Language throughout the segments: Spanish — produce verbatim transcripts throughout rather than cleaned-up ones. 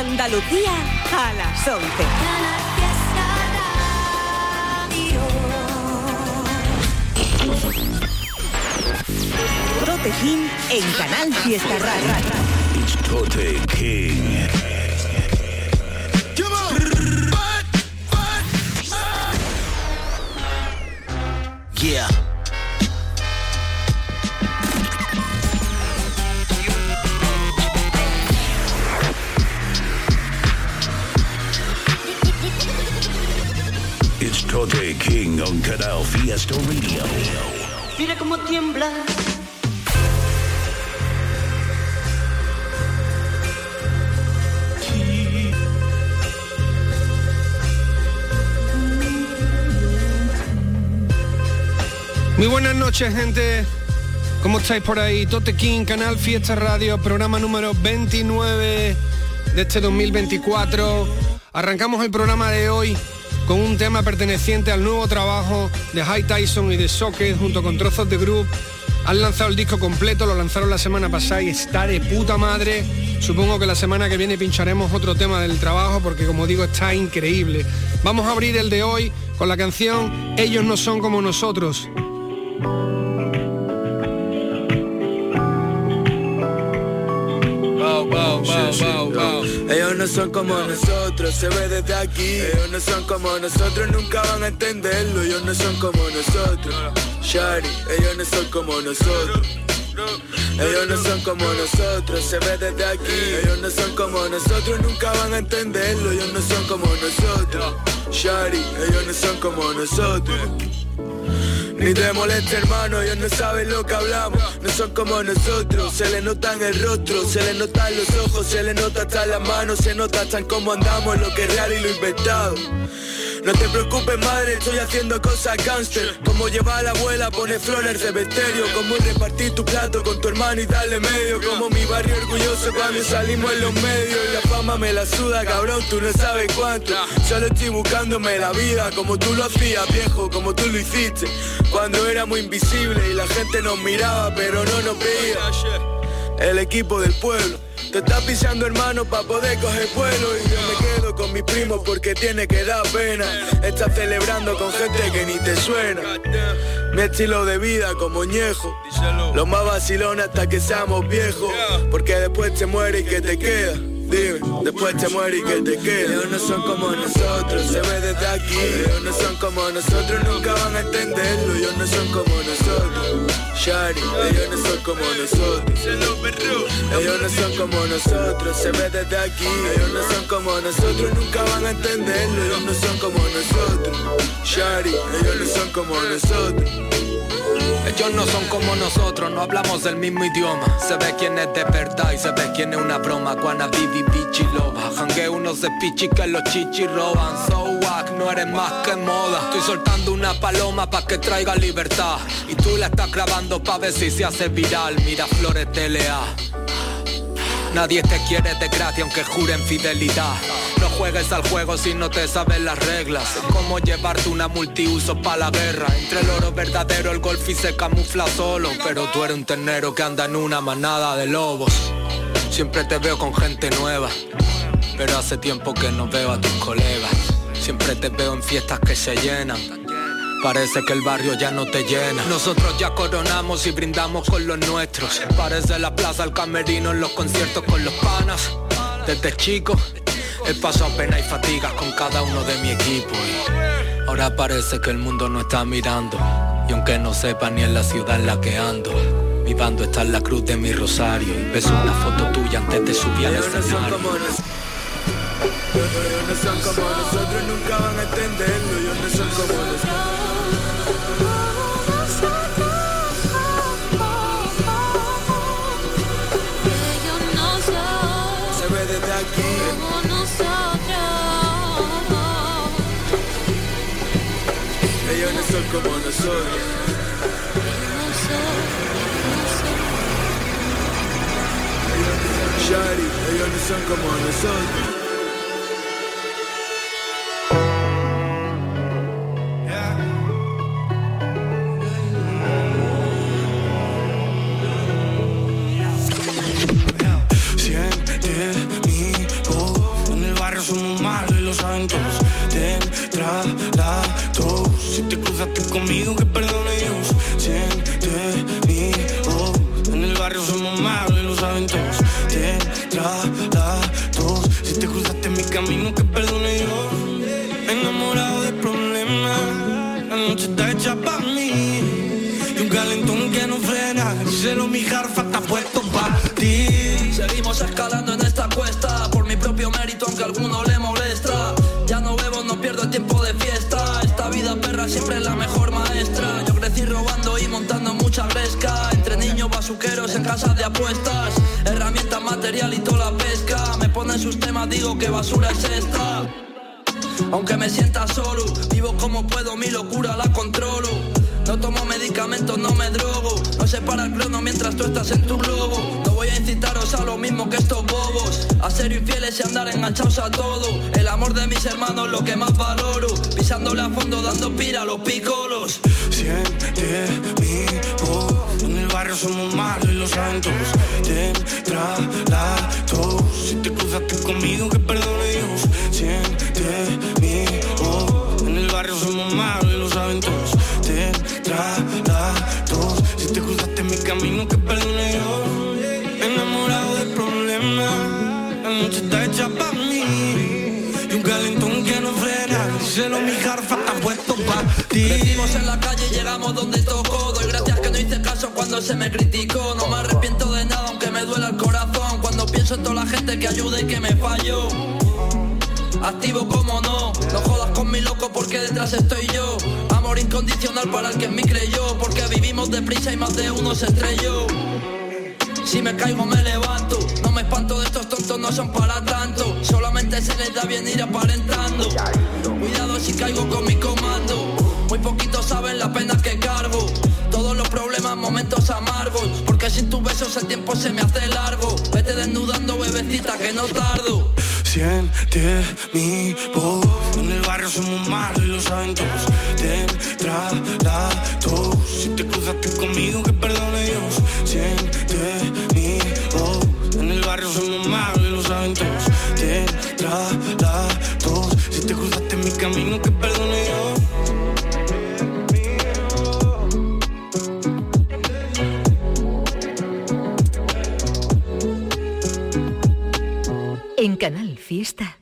Andalucía a las once. Tote King en Canal Fiesta Radio. It's Tote King. Yeah. It's Tote King on Canal Fiesta Radio. Mira cómo tiembla. Muy buenas noches, gente. ¿Cómo estáis por ahí? Tote King, Canal Fiesta Radio, programa número veintinueve de este dos mil veinticuatro. Arrancamos el programa de hoy con un tema perteneciente al nuevo trabajo de High Tyson y de Socket junto con Trozos de Group. Han lanzado el disco completo, lo lanzaron la semana pasada y está de puta madre. Supongo que la semana que viene pincharemos otro tema del trabajo porque, como digo, está increíble. Vamos a abrir el de hoy con la canción Ellos no son como nosotros. Bow, bow, bow, bow, bow. Ellos no son como nosotros, se ve desde aquí. Ellos no son como nosotros, nunca van a entenderlo. Ellos no son como nosotros, Shari. Ellos no son como nosotros. Ellos no son como nosotros, se ve desde aquí. Ellos no son como nosotros, nunca van a entenderlo. Ellos no son como nosotros, Shari. Ellos no son como nosotros. Ni te moleste, hermano, ellos no saben lo que hablamos. No son como nosotros, se les nota en el rostro, se les nota en los ojos, se les nota hasta en las manos, se nota hasta en cómo andamos, lo que es real y lo inventado. No te preocupes, madre, estoy haciendo cosas gangster. Como llevar a la abuela, poner flores al cementerio. Como repartir tu plato con tu hermano y darle medio. Como mi barrio orgulloso cuando salimos en los medios. Y la fama me la suda, cabrón, tú no sabes cuánto. Solo estoy buscándome la vida como tú lo hacías, viejo, como tú lo hiciste. Cuando éramos invisibles y la gente nos miraba pero no nos veía. El equipo del pueblo te está pisando, hermano, pa' poder coger vuelo. Y yo me quedo con mis primos porque tiene que dar pena. Estás celebrando con gente que ni te suena. Mi estilo de vida como ñejo, lo más vacilón hasta que seamos viejos. Porque después te muere y que te queda. Dime, después te muere y que te queda. Ellos no son como nosotros, se ve desde aquí. Ellos no son como nosotros, nunca van a entenderlo. Ellos no son como nosotros, Shari. Ellos no son como nosotros. Ellos no son como nosotros, se ve desde aquí. Ellos no son como nosotros, nunca van a entenderlo. Ellos no son como nosotros, Shari. Ellos no son como nosotros. Ellos no son como nosotros, no hablamos del mismo idioma. Se ve quién es de verdad y se ve quién es una broma. Guana, bibi, bichi, loba. Jangue unos de pichi que los chichi roban. So wack, no eres más que moda. Estoy soltando una paloma pa' que traiga libertad. Y tú la estás grabando pa' ver si se hace viral. Mira Flores T L A. Nadie te quiere de gratis aunque juren fidelidad. No juegues al juego si no te sabes las reglas. Es como llevarte una multiuso pa' la guerra. Entre el oro verdadero el golfi se camufla solo. Pero tú eres un ternero que anda en una manada de lobos. Siempre te veo con gente nueva, pero hace tiempo que no veo a tus colegas. Siempre te veo en fiestas que se llenan. Parece que el barrio ya no te llena. Nosotros ya coronamos y brindamos con los nuestros. Parece la plaza, el camerino en los conciertos con los panas. Desde chico he pasado pena y fatigas con cada uno de mi equipo. Y ahora parece que el mundo no está mirando. Y aunque no sepa ni en la ciudad en la que ando, mi bando está en la cruz de mi rosario. Y beso una foto tuya antes de subir al escenario. Ellos no son como nosotros, nunca van a entenderlo. Ellos no son como nosotros. Desde aquí como nosotros. Ellos no son como nosotros. Shari, ellos no son como nosotros. Siente mi voz. saben todos. Tratos, si te cruzaste en mi camino, que perdone yo. Enamorado de problemas, la noche está hecha pa' mí. Y un calentón que no frena, díselo mi jarfa, está puesto pa' ti. Seguimos escalando en esta cuesta, por mi propio mérito, aunque a alguno le molesta. Ya no bebo, no pierdo el tiempo de fiesta. Esta vida perra siempre es la mejor maestra. Yo crecí robando y montando mucha gresca, entre niños basuqueros en casas de apuestas, herramientas, material y toda la pesca. Me ponen sus temas, digo que basura es esta. Aunque me sienta solo, vivo como puedo, mi locura la controlo. No tomo medicamentos, no me drogo. No se para el crono mientras tú estás en tu globo. No voy a incitaros a lo mismo que estos bobos, a ser infieles y andar enganchados a todo. El amor de mis hermanos lo que más valoro, pisándole a fondo, dando pira a los picolos. Siente mi voz, en el barrio somos malos y lo saben todos. Tendrá la tos, si te cruzaste conmigo, que perdone Dios. Siente mi voz, en el barrio somos malos y lo saben todos. Tendrá la tos, si te cruzaste en mi camino, que perdone yo. Enamorado de problemas, la noche está hecha pa' mí. Y un calentón que no frena, díselo mi jarfa, está puesto pa' ti. Crecimos en la calle y llegamos donde tocó. Doy gracias que no hice caso cuando se me criticó. No me arrepiento de nada aunque me duela el corazón, cuando pienso en toda la gente que ayuda y que me falló. Activo como no, no jodas con mi loco porque detrás estoy yo. Amor incondicional para el que en mí creyó, porque vivimos deprisa y más de uno se estrelló. Si me caigo me levanto, no me espanto de estos tontos, no son para tanto. Solamente se les da bien ir aparentando. Cuidado si caigo con mi comando, muy poquitos saben la pena que cargo. Todos los problemas, momentos amargos, porque sin tus besos el tiempo se me hace largo. Vete desnudando, bebecita, que no tardo. Siente mi voz, en el barrio somos malos y lo saben todos. Tendrá la tos, si te cruzaste conmigo, que perdone Dios. Siente mi voz, en el barrio somos malos y lo saben todos. Tendrá la tos, si te cruzaste en mi camino, que perdone yo. En Canal Fiesta,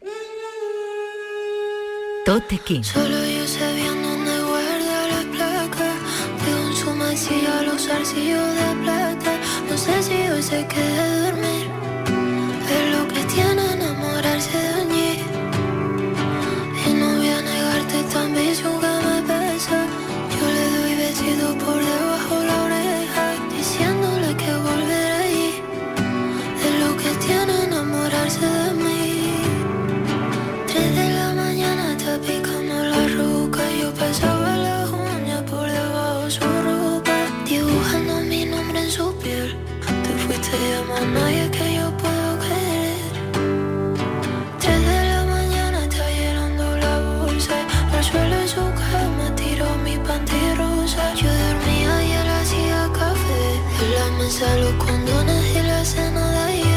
Tote King. Solo yo sé bien dónde guarda la placa, de un sumacillo los arcillos de plata. No sé si hoy se quede dormir, es lo que tiene enamorarse de mí. Y no voy a negarte tan vicio que me pesa. Yo le doy besitos por debajo la oreja, diciéndole que volveré allí. Es lo que tiene enamorarse de mí. Tres de la mañana está picando la ruca, yo pasaba las uñas por debajo su ropa, dibujando mi nombre en su piel. Te fuiste ya más nadie que yo puedo querer. Tres de la mañana está llenando la bolsa, al suelo en su cama tiró mi panty rosa. Yo dormía y él hacía café, en la mesa los condones y la cena de ayer.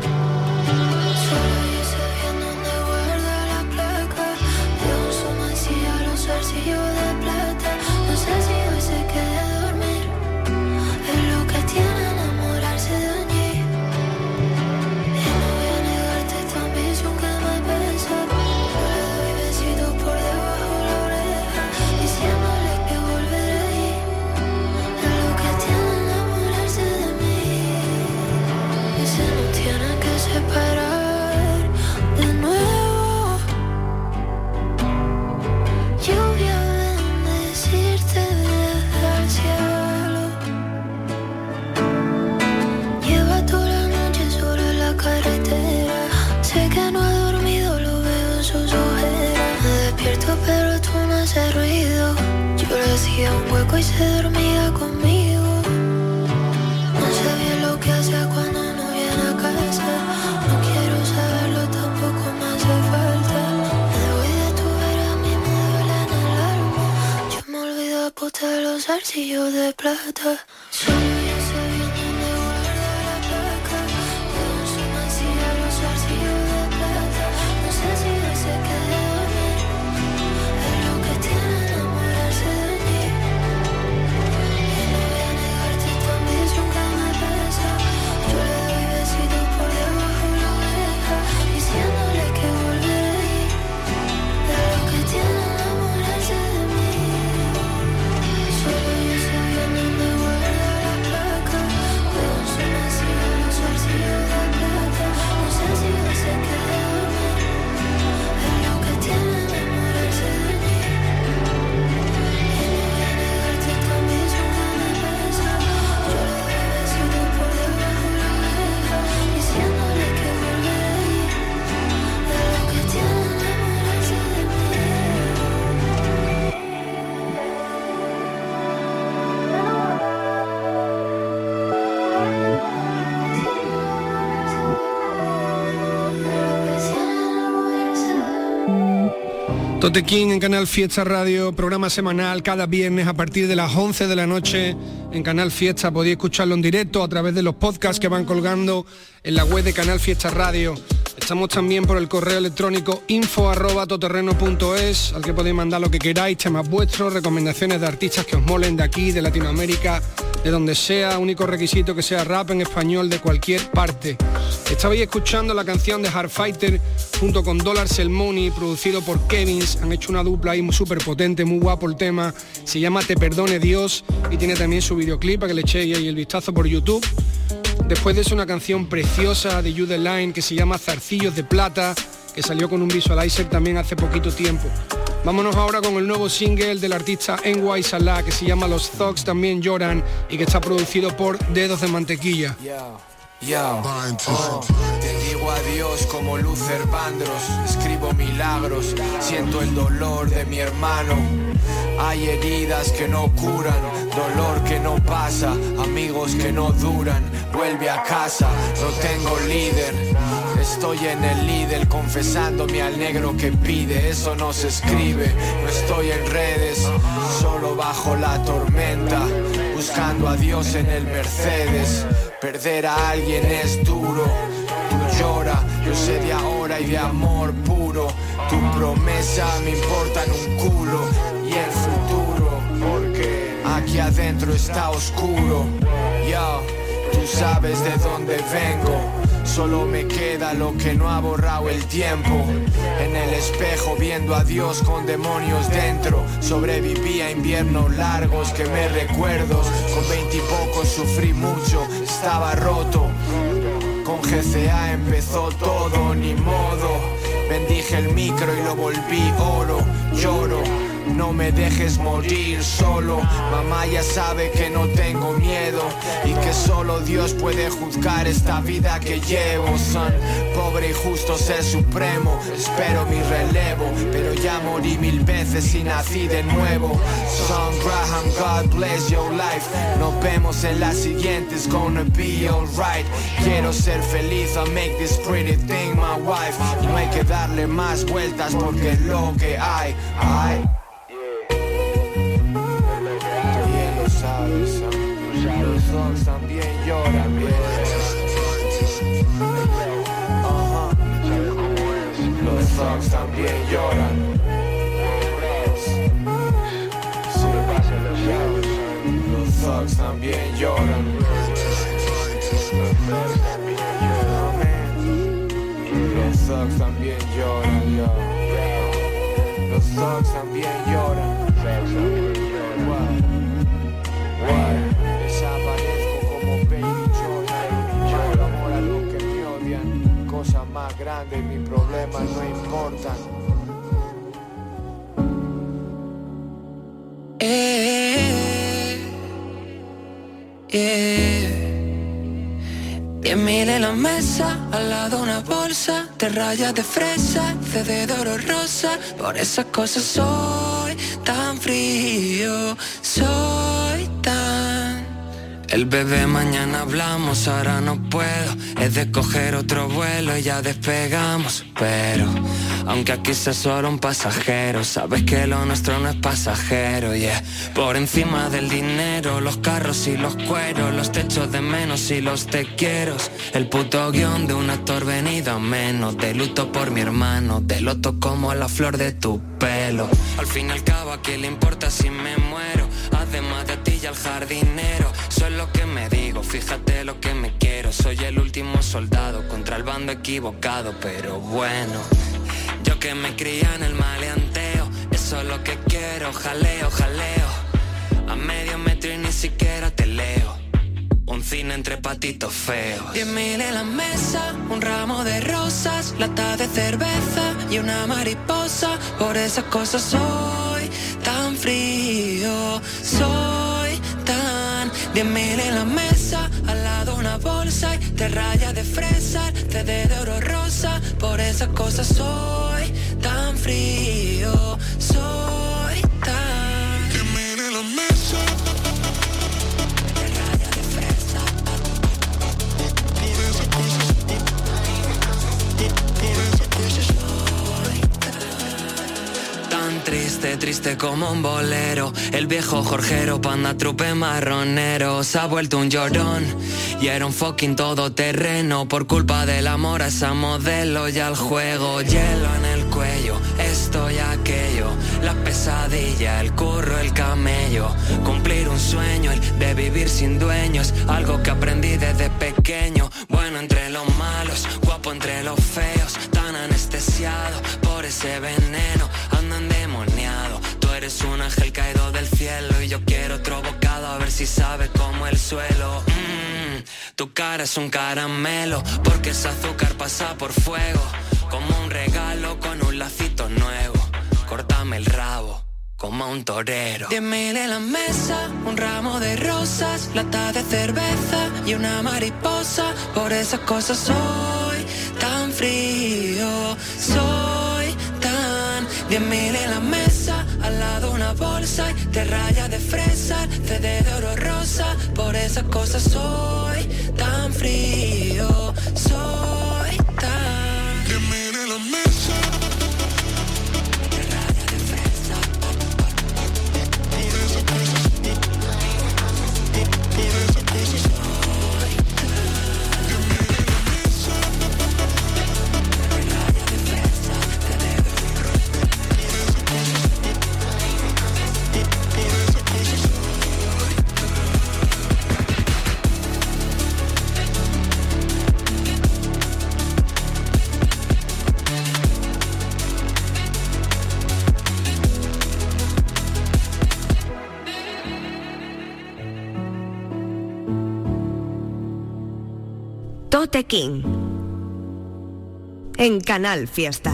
Arcillo de plata, no sé si hoy se quede dormir, es lo que tiene enamorarse de mí. Y no voy a negarte tan vicio que me pesa. Yo le doy besitos por debajo la oreja, diciéndole que volveré allí. Es lo que tiene enamorarse de mí. Y se nos tiene que separar de nuevo. Lluvia, bendecirte desde el cielo. Lleva toda la noche sobre la carretera. Sé que no ha dormido, lo veo en sus ojeras. Me despierto pero tú no haces ruido. Yo le hacía un hueco y se dormía conmigo. No sé bien lo que hace cuando no viene a casa. No quiero saberlo, tampoco me hace falta. De los arcillos de plata. Solo yo sé bien dónde guarda la placa, de un sumacillo los arcillos de plata. No sé si hoy se quede dormir, es lo que tiene enamorarse de mí. Y no voy a negarte tan vicio que me pesa. Yo le doy Tote King en Canal Fiesta Radio, programa semanal cada viernes a partir de las once de la noche en Canal Fiesta. Podéis escucharlo en directo a través de los podcasts que van colgando en la web de Canal Fiesta Radio. Estamos también por el correo electrónico info arroba todoterreno punto es, al que podéis mandar lo que queráis, temas vuestros, recomendaciones de artistas que os molen de aquí, de Latinoamérica, de donde sea, único requisito que sea rap en español de cualquier parte. Estabais escuchando la canción de Hardfighter junto con Dollar Cell Money, producido por Kevins. Han hecho una dupla ahí súper potente, muy guapo el tema. Se llama Te Perdone Dios y tiene también su videoclip para que le echéis ahí el vistazo por YouTube. Después de eso, una canción preciosa de You The Line que se llama Zarcillos de Plata, que salió con un visualizer también hace poquito tiempo. Vámonos ahora con el nuevo single del artista N Y Salah, que se llama Los Thugs También Lloran y que está producido por Dedos de Mantequilla. Yo, oh, te digo adiós como Luther Vandross, escribo milagros, siento el dolor de mi hermano. Hay heridas que no curan, dolor que no pasa, amigos que no duran. Vuelve a casa, no tengo líder, estoy en el líder confesándome al negro que pide. Eso no se escribe, no estoy en redes, solo bajo la tormenta, buscando a Dios en el Mercedes. Perder a alguien es duro, tú llora, yo sé de ahora y de amor puro. Tu promesa me importa en un culo y el futuro, porque aquí adentro está oscuro. Yo, tú sabes de dónde vengo, solo me queda lo que no ha borrado el tiempo. En el espejo viendo a Dios con demonios dentro. Sobreviví a inviernos largos que me recuerdo. Con veintipocos sufrí mucho, estaba roto. Con G C A empezó todo, ni modo. Bendije el micro y lo volví oro. Lloro, no me dejes morir solo. Mamá ya sabe que no tengo miedo y que solo Dios puede juzgar esta vida que llevo. Son pobre y justo ser supremo, espero mi relevo, pero ya morí mil veces y nací de nuevo. Son Graham, God bless your life. Nos vemos en la siguiente, it's gonna be alright. Quiero ser feliz, I'll make this pretty thing my wife. Y no hay que darle más vueltas porque es lo que hay, hay. Sabes, los thugs también lloran, bien. Uh-huh. Los thugs también lloran. Los thugs también lloran. Los thugs también lloran, yo. Los thugs también lloran. Desaparezco como Baby Yoda. Yo amor a los que me odian. Cosas más grandes, mis problemas no importan. Eh, eh. Diez mil en la mesa, al lado una bolsa de rayas de fresa, C D de oro rosa. Por esas cosas soy tan frío, soy tan... El bebé mañana hablamos, ahora no puedo. Es de coger otro vuelo y ya despegamos. Pero, aunque aquí sea solo un pasajero, sabes que lo nuestro no es pasajero, yeah. Por encima del dinero, los carros y los cueros, los techos de menos y los te quiero. El puto guión de un actor venido a menos. De luto por mi hermano, de loto como la flor de tu pelo. Al fin y al cabo, ¿a quién le importa si me muero? Además de ti y al jardinero. Soy lo que me digo, fíjate lo que me quiero. Soy el último soldado contra el bando equivocado, pero bueno. Yo que me cría en el maleanteo, eso es lo que quiero, jaleo, jaleo. A medio metro y ni siquiera te leo. Un cine entre patitos feos. Diez mil en la mesa, un ramo de rosas, lata de cerveza y una mariposa. Por esas cosas soy tan frío, soy tan... Diez mil en la mesa, al lado una bolsa y te raya de fresa, C D de oro rosa. Por esas cosas soy tan frío, soy tan... Diez mil en la mesa. triste, triste como un bolero. El viejo jorgero, panda trupe marronero. Se ha vuelto un llorón y era un fucking todoterreno. Por culpa del amor a esa modelo y al juego. Hielo en el cuello, esto y aquello. La pesadilla, el curro, el camello. Cumplir un sueño, el de vivir sin dueños. Algo que aprendí desde pequeño. Bueno entre los malos, guapo entre los feos. Tan anestesiado por ese veneno. Ando endemoniado. Tú eres un ángel caído del cielo y yo quiero otro bocado a ver si sabe como el suelo. Mmm, tu cara es un caramelo porque ese azúcar pasa por fuego. Como un regalo con un lacito nuevo. Córtame el rabo como a un torero. Diez mil en la mesa, un ramo de rosas, lata de cerveza y una mariposa. Por esas cosas soy tan frío, soy tan. Diez mil en la mesa, al lado una bolsa y te raya de fresa, C D de oro rosa. Por esas cosas soy tan frío, soy tan. Diez mil en la mesa. Tote King en Canal Fiesta.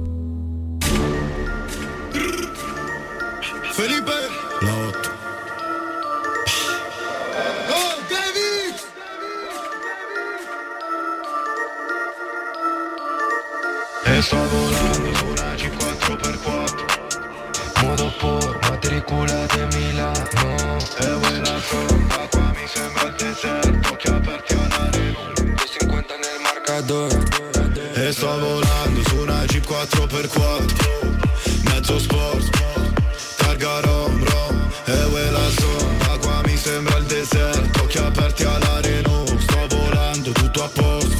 Felipe Lot. ¡Oh, David! E sto volando su una G quattro per quattro. Modo por matricola di Milano. E quella somma qua mi sembra il deserto. Occhi aperti all'arena. duecentocinquanta nel marcador. E sto volando su una G quattro per quattro. Mezzo sport, targa rom rom. E quella somma qua mi sembra il deserto. Occhi aperti all'arena. Sto volando tutto a posto.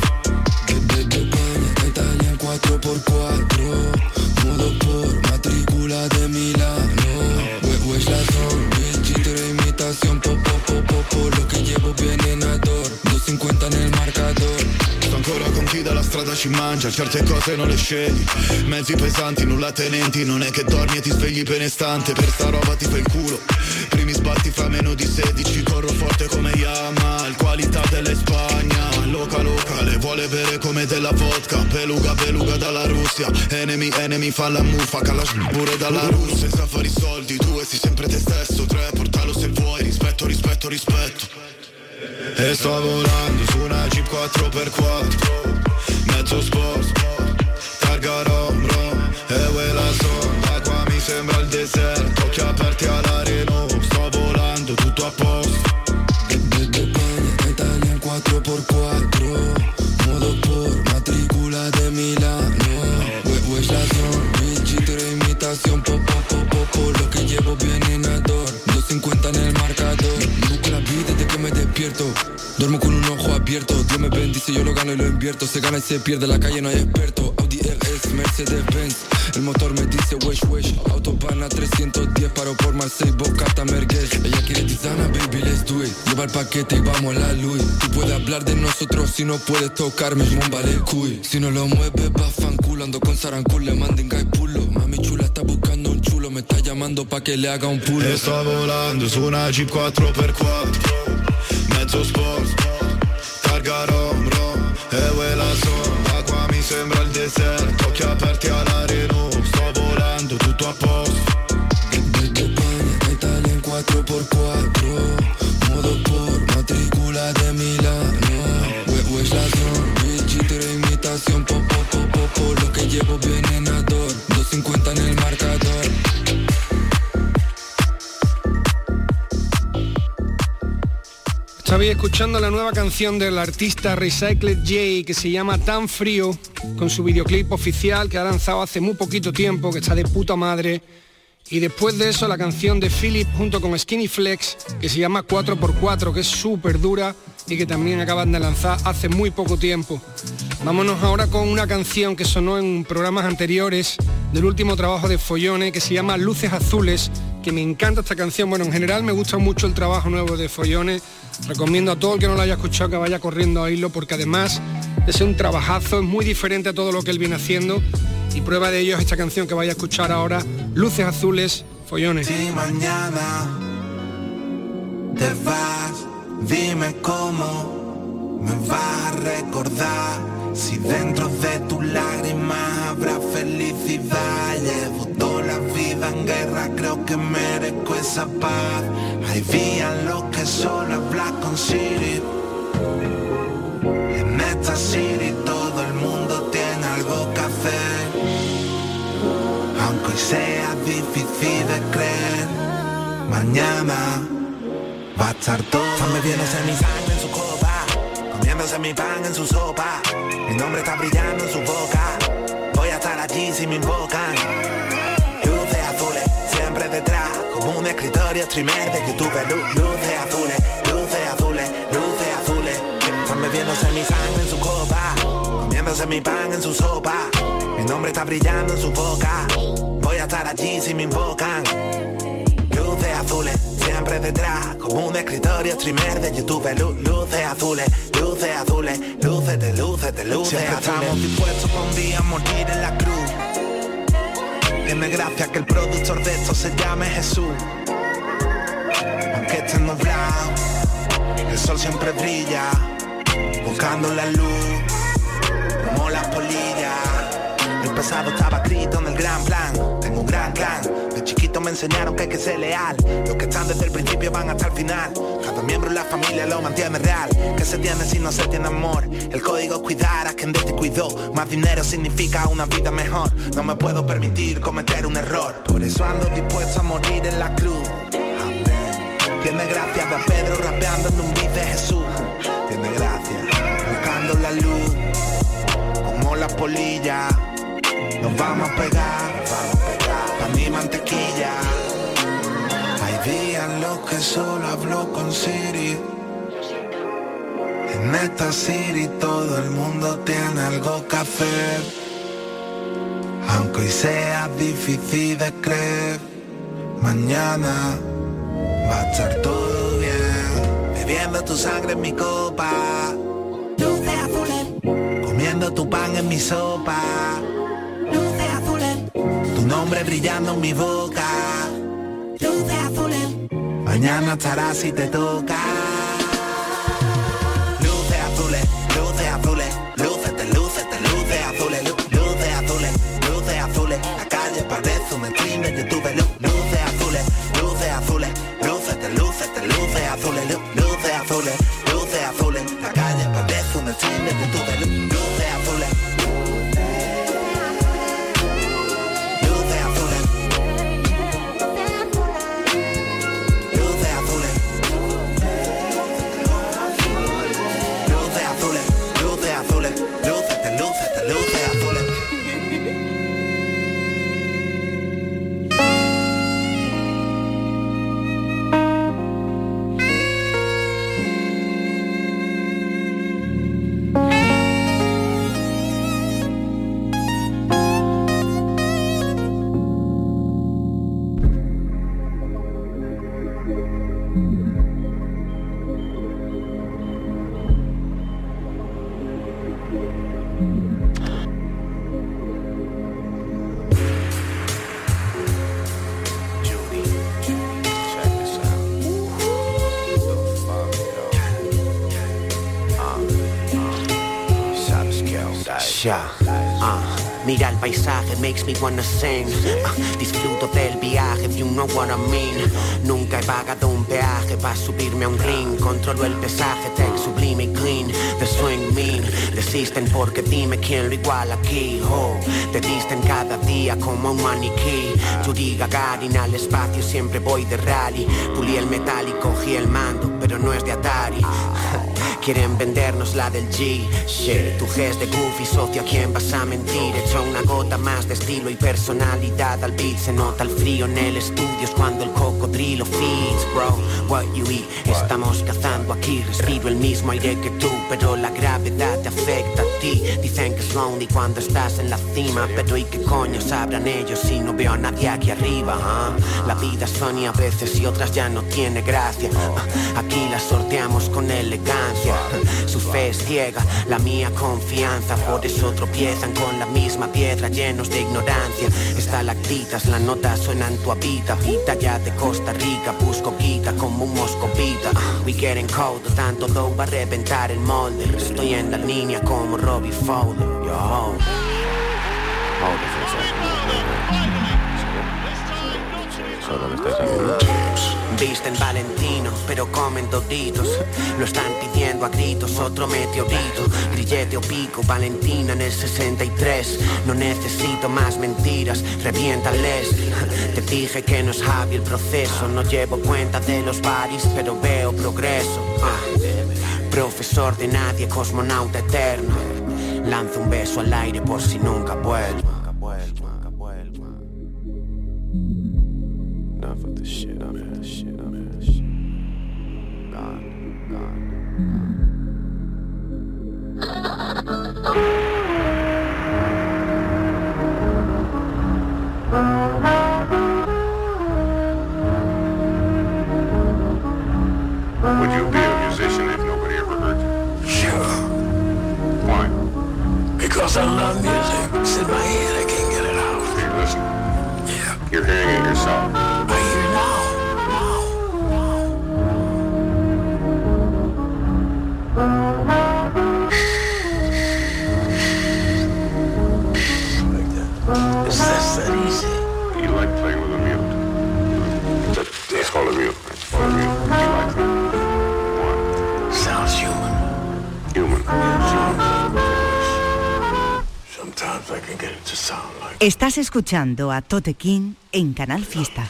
Italia quattro por quattro. Modo por matricula de Milano. Wesh la son, vincitore imitación. Po po po po po, lo che llevo viene in ador. duecentocinquanta nel marcador. Sto ancora con chi dalla strada ci mangia. Certe cose non le scegli. Mezzi pesanti, nulla tenenti. Non è che dormi e ti svegli benestante. Per sta roba ti fai il culo. Primi sbatti fra meno di sedici. Corro forte come Yama. Il qualità delle Spagna. Loca loca, le vuole bere come della vodka. Beluga beluga dalla Russia. Enemy enemy fa la muffa. Kalash pure dalla Russia. Senza fare i soldi, due sei sempre te stesso. Tre portalo se vuoi. Rispetto rispetto rispetto. E sto volando su una Jeep quattro per quattro. Mezzo sport, targa rom rom. E quella sonda qua mi sembra il deserto. Occhi aperti all'arena. Sto volando tutto a posto. Italia quattro por quattro. Modo por matricula de Milano. Wesh la son, vincitore imitación. Po po po po po, lo que llevo viene en ador. duecentocinquanta en el marcador. Busco la vida desde que me despierto. Duermo con un ojo abierto. Dios me bendice, yo lo gano y lo invierto. Se gana y se pierde, la calle no hay experto. Audi R S, Mercedes-Benz. El motor me dice wesh wesh. Autobahn a trescientos diez, paro por Marseille, Boca hasta Merguez. Ella quiere tisana, baby, let's do it. Lleva el paquete y vamos a la Louis. Tú puedes hablar de nosotros si no puedes tocarme, mon vale cuy. Si no lo mueves, va fanculo. Ando con Sarancul, le mandinga y pulo. Mami chula está buscando un chulo. Me está llamando pa' que le haga un pulo. E sto volando su una Jeep quattro per quattro. Mezzo sport, targa rom rom. E quella sonda qua mi sembra il deserto. Occhi aperti all'arena. Sto volando tutto a posto. Italia quattro por quattro. Modo por matricula de Milano. Wesh la son, vincitore imitación. Po po po po po, lo que llevo viene en ador. duecentocinquanta en el marcador. Estabais escuchando la nueva canción del artista Recycled J que se llama Tan Frío, con su videoclip oficial que ha lanzado hace muy poquito tiempo, que está de puta madre Y después de eso la canción de Philip junto con Skinny Flex, que se llama cuatro por cuatro, que es súper dura y que también acaban de lanzar hace muy poco tiempo. Vámonos ahora con una canción que sonó en programas anteriores del último trabajo de Follone, que se llama Luces Azules, que me encanta esta canción. Bueno, en general me gusta mucho el trabajo nuevo de Follone. Recomiendo a todo el que no lo haya escuchado que vaya corriendo a oírlo, porque además de ser un trabajazo, es muy diferente a todo lo que él viene haciendo. Y prueba de ello es esta canción que vaya a escuchar ahora, Luces Azules, Follone. Si mañana te vas, dime cómo me vas a recordar. Si dentro de tus lágrimas habrá felicidad. Llevo toda la vida en guerra, creo que merezco esa paz. Hay días en los que solo hablas con Siri. En esta city todo el mundo tiene algo que hacer. Aunque hoy sea difícil de creer, mañana va a estar todo. Están bebiéndose mi sangre en su copa, comiéndose mi pan en su sopa. Mi nombre está brillando en su boca. Voy a estar allí si me invocan. Luces azules, siempre detrás, como un escritorio streamer de YouTube. Lu- luces azules, luces azules, luces azules. Están bebiéndose mi sangre en su copa, comiéndose mi pan en su sopa. Mi nombre está brillando en su boca. Voy a estar allí si me invocan. Luces azules, siempre detrás, como un escritorio streamer de YouTube. Lu- luces azules, luces azules, luces de luces de luces siempre azules. Estamos dispuestos para un día morir en la cruz. Tiene gracia que el productor de esto se llame Jesús. Aunque esté nublado, el sol siempre brilla, buscando la luz, como las polillas. El pasado estaba escrito en el gran plan. Tengo un gran plan. De chiquito me enseñaron que hay que ser leal. Los que están desde el principio van hasta el final. Cada miembro en la familia lo mantiene real. ¿Qué se tiene si no se tiene amor? El código es cuidar a quien de ti cuidó. Más dinero significa una vida mejor. No me puedo permitir cometer un error. Por eso ando dispuesto a morir en la cruz. Amén. Tiene gracia ver a Pedro rapeando en un beat de Jesús. Tiene gracia buscando la luz, como la polilla. Nos vamos a pegar, vamos a pegar, pa' mi mantequilla. Hay días en los que solo hablo con Siri. En esta city todo el mundo tiene algo que hacer. Aunque hoy sea difícil de creer, mañana va a estar todo bien. Bebiendo tu sangre en mi copa, luces azules, comiendo tu pan en mi sopa. Luces azules, tu nombre brillando en mi boca. Luces azules, mañana estarás si te toca. Luces azules, luces azules, luces de luces de luces azules. Luces azules, luces azules, la calle parece un stream de YouTube. Luces azules, luces azules, luces de luces de luces azules. Luces azules, luces azules, la calle parece un stream de YouTube. Luces azules. Uh, mira el paisaje, makes me wanna sing. uh, Disfruto del viaje, if you know what I mean. Nunca he pagado un peaje para subirme a un ring. Controlo el pesaje, tech sublime y clean. The swing mean, resisten porque dime quién lo iguala aquí. Oh, te disten cada día como un maniquí. Yuri Gagarin al espacio, siempre voy de rally. Pulí el metal y cogí el mando, pero no es de Atari. Quieren vendernos la del G. Shit, tu gest de goofy, socio, ¿a quién vas a mentir? Echa una gota más de estilo y personalidad al beat. Se nota el frío en el estudio, es cuando el cocodrilo feeds, bro. What you eat, estamos cazando aquí. Respiro el mismo aire que tú, pero la gravedad te afecta a ti. Dicen que es lonely cuando estás en la cima, pero ¿y qué coño sabrán ellos si no veo a nadie aquí arriba? ¿eh? La vida es funny a veces y otras ya no tiene gracia. Aquí la sorteamos con elegancia. Su fe es ciega, la mía confianza. Por eso tropiezan con la misma piedra, llenos de ignorancia. Estalactitas, la nota suena en tu habita. Pita ya de Costa Rica, busco guita como un moscovita. We getting cold, tanto do va a reventar el molde. Estoy en la línea como Robbie Fowler. Yo. Visten Valentino, pero comen doditos. Lo están pidiendo a gritos, otro meteorito. Grillete o pico, Valentina en el sesenta y tres. No necesito más mentiras, reviéntales. Te dije que no es Javi el proceso. No llevo cuenta de los baris, pero veo progreso. ah. Profesor de nadie, cosmonauta eterno. Lanzo un beso al aire por si nunca vuelvo. Enough of this shit, enough of this shit, enough of this shit. God, Would you be a musician if nobody ever heard you? Sure. Why? Because I love music. It's in my head, I can't get it out. So you listen? Yeah. You're hearing it yourself. I hear it now. Like that. It's just that easy. You like playing with a mute. That's, that's called a mute. That's called a mute. You like it. Why? Sounds human. Human. Sometimes I can get it to sound like. Estás escuchando a Tote King en Canal Fiesta.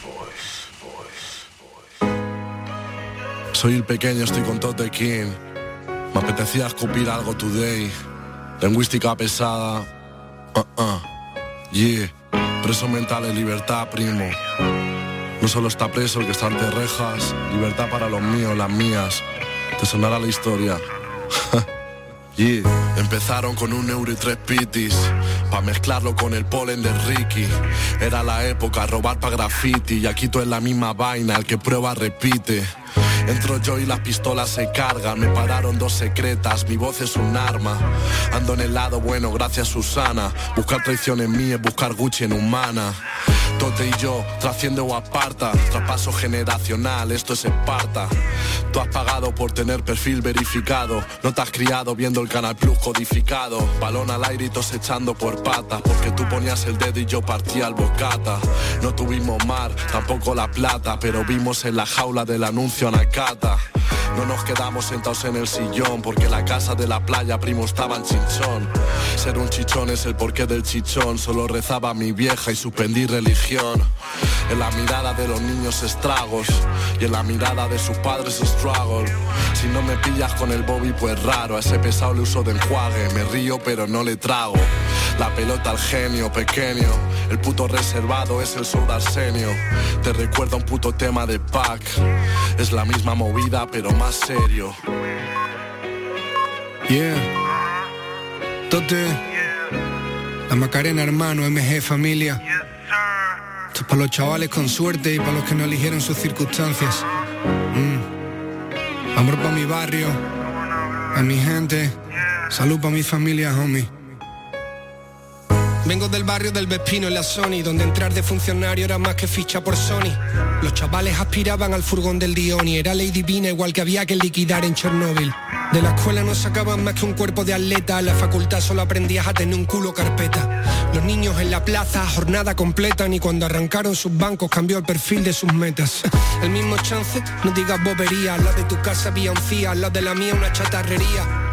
Soy el pequeño, estoy con Tote King. Me apetecía escupir algo today. Lingüística pesada. Uh-uh. Yeah. Preso mental es libertad, primo. No solo está preso el que está ante rejas. Libertad para los míos, las mías. Te sonará la historia. Yeah. Empezaron con un euro y tres pitis, pa' mezclarlo con el polen de Ricky. Era la época, robar pa' graffiti. Y aquí todo es la misma vaina, el que prueba repite. Entro yo y las pistolas se cargan. Me pararon dos secretas, mi voz es un arma. Ando en el lado bueno, gracias Susana. Buscar traición en mí es buscar Gucci en humana. Tote y yo, trasciende o aparta. Traspaso generacional, esto es Esparta. Tú has pagado por tener perfil verificado. No te has criado viendo el Canal Plus codificado. Balón al aire y tos echando por patas. Porque tú ponías el dedo y yo partía el bocata. No tuvimos mar, tampoco la plata. Pero vimos en la jaula del anuncio Anacata. No nos quedamos sentados en el sillón. Porque la casa de la playa, primo, estaba en chinchón. Ser un chichón es el porqué del chichón. Solo rezaba mi vieja y suspendí religión. En la mirada de los niños estragos y en la mirada de sus padres struggle. Si no me pillas con el Bobby pues raro. A ese pesado le uso de enjuague. Me río pero no le trago. La pelota al genio pequeño. El puto reservado es el show de Arsenio. Te recuerda un puto tema de Pac. Es la misma movida pero más serio. Yeah. Tote. La Macarena, hermano, M G, familia. Esto es para los chavales con suerte y para los que no eligieron sus circunstancias. Mm. Amor para mi barrio, a mi gente, salud para mi familia, homie. Vengo del barrio del Vespino en la Sony, donde entrar de funcionario era más que ficha por Sony. Los chavales aspiraban al furgón del Dion y era ley divina igual que había que liquidar en Chernóbil. De la escuela no sacaban más que un cuerpo de atleta, en la facultad solo aprendías a tener un culo carpeta. Los niños en la plaza, jornada completa, ni cuando arrancaron sus bancos cambió el perfil de sus metas. El mismo chance, no digas bobería, al lado de tu casa había un C I A, al lado de la mía una chatarrería.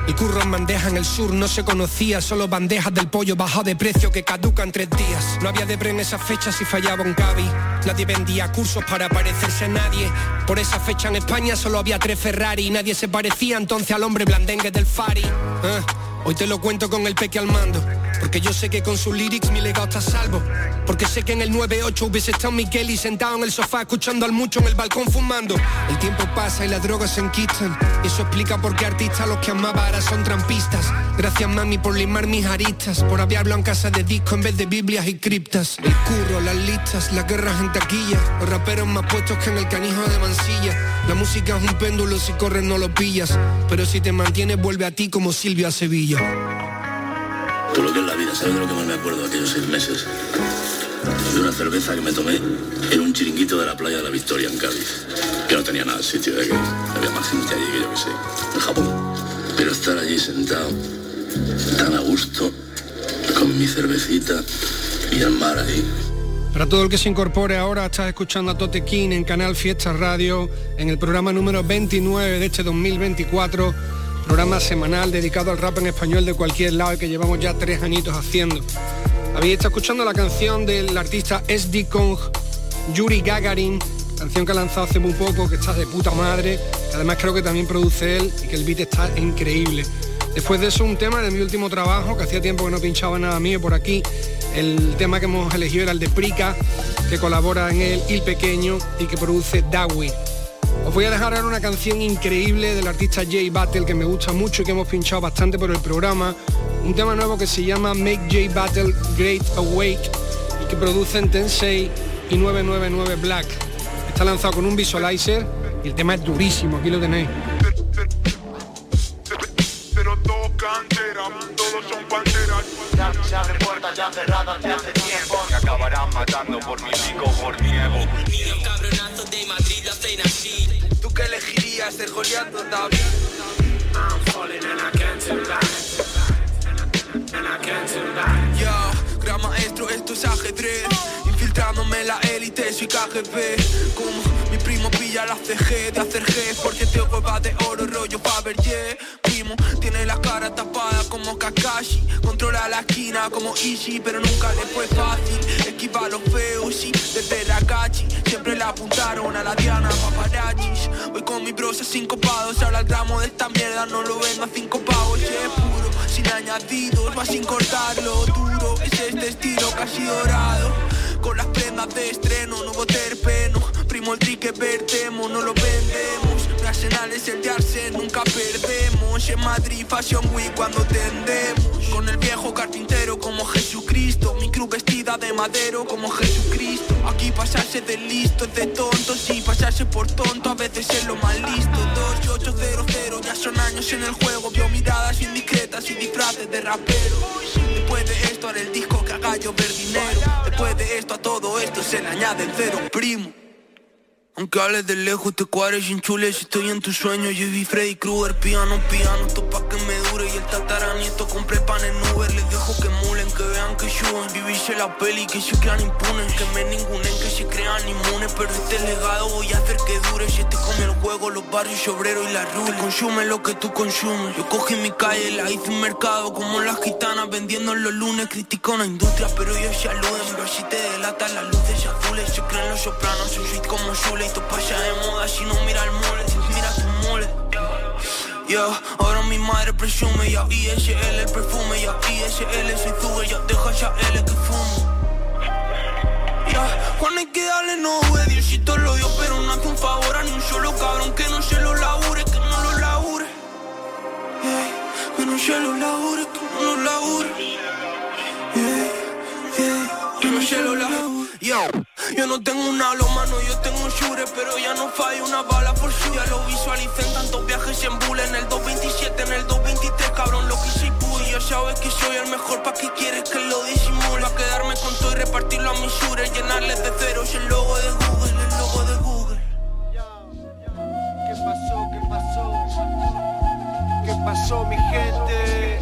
El curro en bandeja en el sur no se conocía, solo bandejas del pollo bajado de precio que caducan tres días. No había depre en esas fechas y fallaba un cabi. Nadie vendía cursos para parecerse a nadie. Por esa fecha en España solo había tres Ferrari. Nadie se parecía entonces al hombre blandengue del Fari. ¿Eh? Hoy te lo cuento con el peque al mando, porque yo sé que con sus lyrics mi legado está a salvo. Porque sé que en el nueve ocho hubiese estado Miquel y sentado en el sofá escuchando al mucho en el balcón fumando. El tiempo pasa y las drogas se enquistan, y eso explica por qué artistas los que amaba ahora son trampistas. Gracias mami por limar mis aristas, por hablarlo en casa de disco en vez de biblias y criptas. El curro, las listas, las guerras en taquilla, los raperos más puestos que en el canijo de Mansilla. La música es un péndulo, si corres no lo pillas, pero si te mantienes vuelve a ti como Silvio a Sevilla. Todo lo que es la vida, ¿sabes de lo que más me acuerdo de aquellos seis meses? De una cerveza que me tomé en un chiringuito de la playa de la Victoria en Cádiz, que no tenía nada de sitio, de que había más gente allí que yo que sé, en Japón. Pero estar allí sentado, tan a gusto, con mi cervecita y el mar ahí. Para todo el que se incorpore ahora, estás escuchando a Tote King en Canal Fiesta Radio, en el programa número veintinueve de este dos mil veinticuatro, programa semanal dedicado al rap en español de cualquier lado y que llevamos ya tres añitos haciendo. Habéis estado escuchando la canción del artista S D Kong, Yuri Gagarin, canción que ha lanzado hace muy poco, que está de puta madre, que además creo que también produce él y que el beat está increíble. Después de eso, un tema de mi último trabajo, que hacía tiempo que no pinchaba nada mío por aquí. El tema que hemos elegido era el de Prika, que colabora en él Il Pequeño y que produce Dawi. Os voy a dejar ahora una canción increíble del artista J Battle que me gusta mucho y que hemos pinchado bastante por el programa. Un tema nuevo que se llama Make J Battle Great Awake y que producen Tensei y nueve nueve nueve Black. Está lanzado con un visualizer y el tema es durísimo, aquí lo tenéis. Pero todos canteras, todos son panteras. Ya se abren puertas ya cerradas de hace tiempo. Me acabarán matando por mi pico, por mi ego. Niño cabronazo de Madrid, hacen así. ¿Tú qué elegirías, ser Goliat o David? I'm falling and I can't turn back. And I can't turn back. Yo, gran maestro, esto es ajedrez. Infiltrándome en la élite, soy K G B. Como mi primo pilla la C G de hacer G, porque te hueva de oro, rollo Fabergé. Primo tiene la cara tapada como Kakashi, controla la esquina como Ishii, pero nunca le fue fácil. Esquiva los feos y desde Rakachi siempre le apuntaron a la Diana Paparazzis. Voy con mis bros a cinco pados, ahora el gramo de esta mierda no lo vendo a cinco pavos. Y es puro, sin añadidos, va sin cortarlo duro. Es este estilo casi dorado, con las prendas de estreno, nuevo terpeno. Primo el trique vertemos, no lo vendemos. Nacional es el de Arce, nunca perdemos. En Madrid Fashion Week cuando tendemos. Con el viejo carpintero como Jesucristo. Mi crew vestida de madero como Jesucristo. Aquí pasarse de listo es de tontos y pasarse por tonto a veces es lo más listo. Dos y ocho cero cero, ya son años en el juego. Vio miradas indiscretas y disfraces de rapero. Después de esto haré el disco que haga llover dinero. Después de esto a todo esto se le añade el cero, primo. Aunque hables de lejos, te cuadres sin chules. Estoy en tus sueños, yo vi Freddy Krueger. Piano, piano, esto pa' que me dure. Y el tataranieto compré pan en Uber. Les dejo que mulen, que vean que suben. Vivirse la peli, que se crean impunes. Que me ningunen, que se crean inmunes. Pero este legado voy a hacer que dure. Si este come el juego, los barrios obreros y la rule. Consume lo que tú consumes. Yo cogí mi calle, la hice un mercado. Como las gitanas vendiendo los lunes. Critico una industria, pero ellos se aluden. Pero así te delatan las luces azules. Se creen los sopranos, soy sweet como Zule. Y tú pasa de moda si no mira el mole, si mira tu mole. Yeah, ahora mi madre presume, ya I S L el perfume, ya I S L soy Zuge, ya deja ya L que fumo. Yeah, cuando hay que darle no ve, Diosito lo dio, pero no hace un favor a ni un solo cabrón que no se lo labure, que no lo labure. Yeah, que no se lo labure, que no lo labure. Yeah, yeah, que no se lo labure. Yo, yo no tengo una loma, no, yo tengo un shure, pero ya no falla una bala por su. Ya lo visualicé en tantos viajes en bull, en el dos veintisiete, en el dos veintitrés, cabrón, lo que soy pude. Ya sabes que soy el mejor, pa' que quieres que lo disimule. Pa' quedarme con todo y repartirlo a mis shures, llenarles de ceros el logo de Google, el logo de Google. ¿Qué pasó? ¿Qué pasó? ¿Qué pasó, mi gente?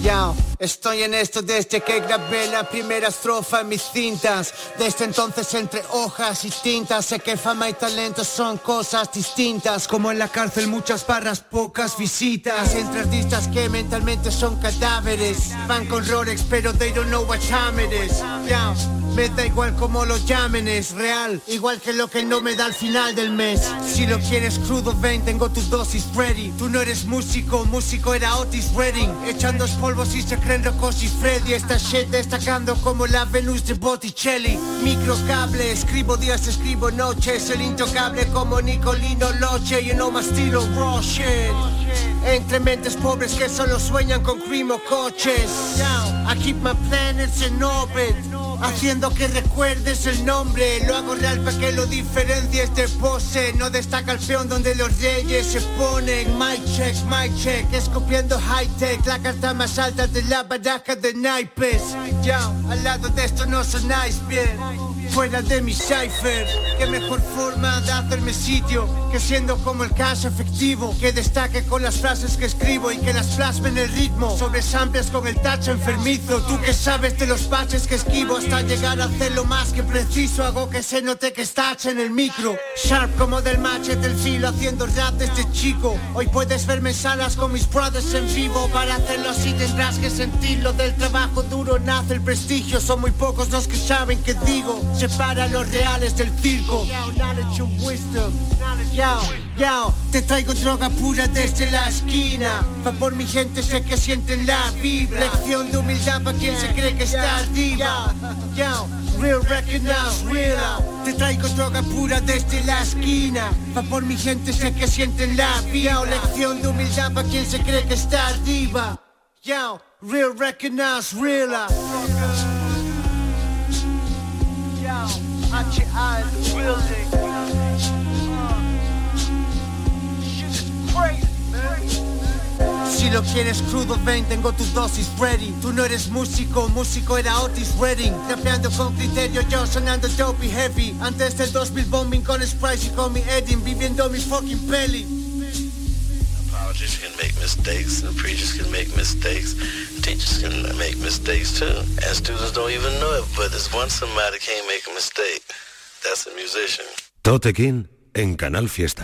Ya, estoy en esto desde que grabé la primera estrofa en mis cintas. Desde entonces entre hojas y tintas sé que fama y talento son cosas distintas. Como en la cárcel muchas barras, pocas visitas. Entre artistas que mentalmente son cadáveres. Van con Rolex pero they don't know what time it is. Ya, me da igual como lo llamen, es real. Igual que lo que no me da al final del mes. Si lo quieres crudo ven, tengo tu dosis ready. Tú no eres músico, músico era Otis Redding. Echando polvos y se creen Rocos y Freddy. Esta shit destacando como la Venus de Botticelli. Microcable, escribo días, escribo noches. El intocable como Nicolino Loche. You know my estilo, raw shit. Entre mentes pobres que solo sueñan con cream o coches. I keep my planets in orbit, haciendo que recuerdes el nombre. Lo hago real para que lo diferencies de pose. No destaca el peón donde los reyes se ponen. Mic check, mic check, escopiando high tech. La carta más alta de la baraja de naipes. Ya, al lado de esto no sonáis bien. Fuera de mi cipher, qué mejor forma de hacerme sitio que siendo como el caso efectivo. Que destaque con las frases que escribo y que las plasme en el ritmo. Sobre samples con el tacho enfermizo. Tú que sabes de los baches que esquivo hasta llegar a hacer lo más que preciso. Hago que se note que estás en el micro. Sharp como del machete del filo, haciendo rap desde chico. Hoy puedes verme en salas con mis brothers en vivo. Para hacerlo así tendrás que sentirlo. Del trabajo duro nace el prestigio. Son muy pocos los que saben qué digo. Separa los reales del circo. Yo, yo, te traigo droga pura desde la esquina. Va por mi gente, sé que sienten la vibra. Lección de humildad para quien se cree que está arriba. Yo, real recognize, real. Te traigo droga pura desde la esquina. Va por mi gente, sé que sienten la vibra. Lección de humildad para quien se cree que está arriba. Yo, real recognize, real. H I building. Si lo quieres crudo ven, tengo tu dosis ready. Tú no eres músico, músico era Otis Redding. Rapeando con criterio, yo sonando dope y heavy. Antes del dos mil bombing con Sprite y con mi Edding. Viviendo mi fucking belly. Apologists can make mistakes, and preachers can make mistakes, teachers can make mistakes too, and students don't even know it, but there's one somebody can't make a mistake. That's a musician. Tote King en Canal Fiesta.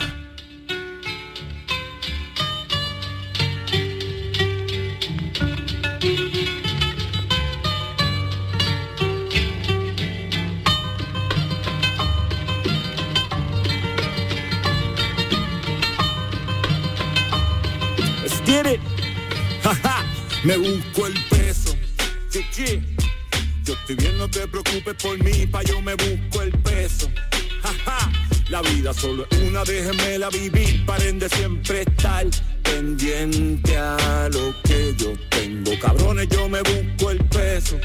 Get it. Jaja, me busco el peso. Chi, chi. Yo estoy bien, no te preocupes por mí, pa' yo me busco el peso. Jaja, la vida solo es una, déjenmela vivir. Paren de siempre estar pendiente a lo que yo tengo. Cabrones, yo me busco el peso.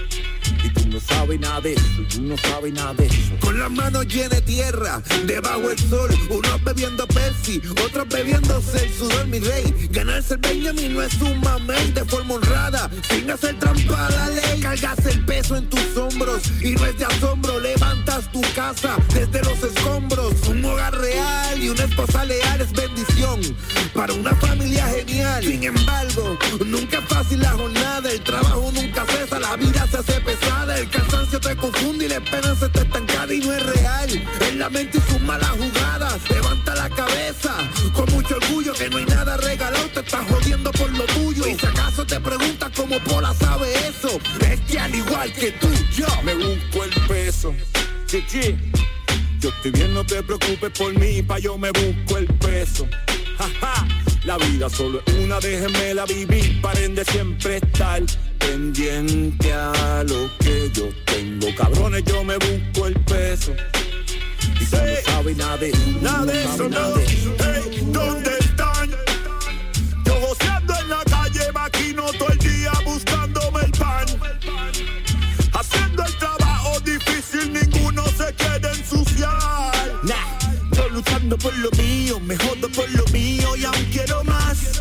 Y tú no sabes nada de eso, tú no sabes nada de eso. Con las manos llenas de tierra, debajo el sol. Unos bebiendo Pepsi, otros bebiéndose el sudor, mi rey. Ganarse el Benjamin no es un mamey. De forma honrada, sin hacer trampa a la ley. Cargas el peso en tus hombros y no es de asombro. Levantas tu casa desde los escombros. Un hogar real y una esposa leal es bendición para una familia genial. Sin embargo, nunca es fácil la jornada. El trabajo nunca cesa, la vida se hace pesada. El cansancio te confunde y la esperanza está estancada y no es real. En la mente y sus malas jugadas, levanta la cabeza con mucho orgullo, que no hay nada regalado, te estás jodiendo por lo tuyo. Y si acaso te preguntas cómo Pola sabe eso, es que al igual que tú, yo me busco el peso. Chi, chi. Yo estoy bien, no te preocupes por mí, pa' yo me busco el peso. Jaja, la vida solo es una, déjenmela vivir. Paren de siempre estar pendiente a lo que yo tengo. Cabrones, yo me busco el peso. Y tú no sabes nada de eso, nada de eso, no. Hey, ¿dónde están? Yo joseando en la calle, maquino todo el día buscándome el pan. Haciendo el trabajo difícil, ninguno se quiere ensuciar. Nah, yo luchando por lo mío, me jodo por lo mío y aún quiero más.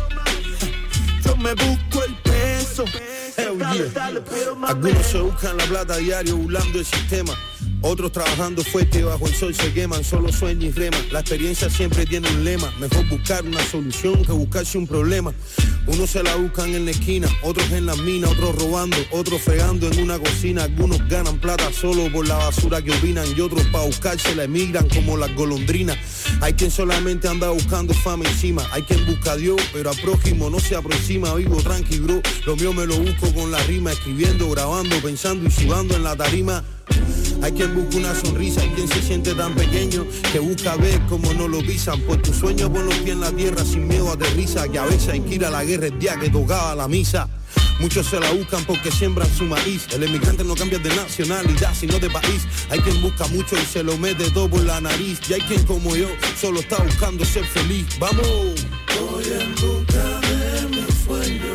Yo me busco el peso. Hell yeah. Algunos se buscan la plata a diario burlando el sistema. Otros trabajando fuerte bajo el sol se queman, solo sueñan y reman. La experiencia siempre tiene un lema, mejor buscar una solución que buscarse un problema. Unos se la buscan en la esquina, otros en las minas, otros robando, otros fregando en una cocina. Algunos ganan plata solo por la basura que opinan y otros pa' buscarse la emigran como las golondrinas. Hay quien solamente anda buscando fama encima, hay quien busca a Dios, pero al prójimo no se aproxima. Vivo tranqui, bro, lo mío me lo busco con la rima, escribiendo, grabando, pensando y sudando en la tarima. Hay quien busca una sonrisa, hay quien se siente tan pequeño que busca ver cómo no lo pisan. Por tu sueño pon los pies en la tierra, sin miedo aterriza, que a veces hay que ir a la guerra el día que tocaba la misa. Muchos se la buscan porque siembran su maíz. El emigrante no cambia de nacionalidad, sino de país. Hay quien busca mucho y se lo mete todo por la nariz. Y hay quien como yo solo está buscando ser feliz. ¡Vamos! Voy en busca de mi sueño,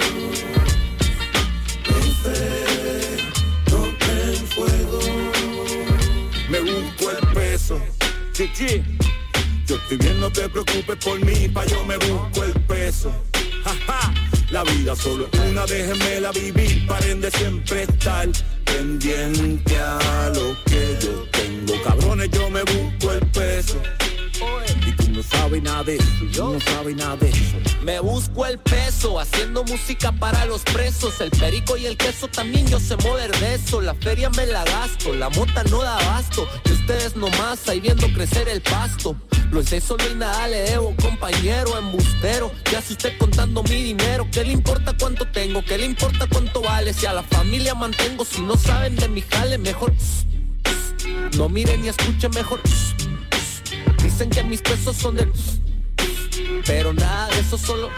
mi fe, toque el fuego. Me busco el peso, chichi. Yo estoy bien, no te preocupes por mí, pa' yo me busco el peso. Ja, ja. La vida solo es una, déjenmela vivir, paren de siempre estar pendiente a lo que yo tengo. Cabrones, yo me busco el peso. Y tú no sabes nada de eso, yo no sabes nada de eso. Me busco el peso, haciendo música para los presos. El perico y el queso también yo sé mover de eso. La feria me la gasto, la mota no da abasto. Y ustedes nomás ahí viendo crecer el pasto. Lo sé solo y nada le debo, compañero embustero. Ya se usted contando mi dinero. ¿Qué le importa cuánto tengo? ¿Qué le importa cuánto vale? Si a la familia mantengo, si no saben de mi jale, mejor no miren ni escuchen, mejor. Dicen que mis pesos son de, pero nada de eso, solo.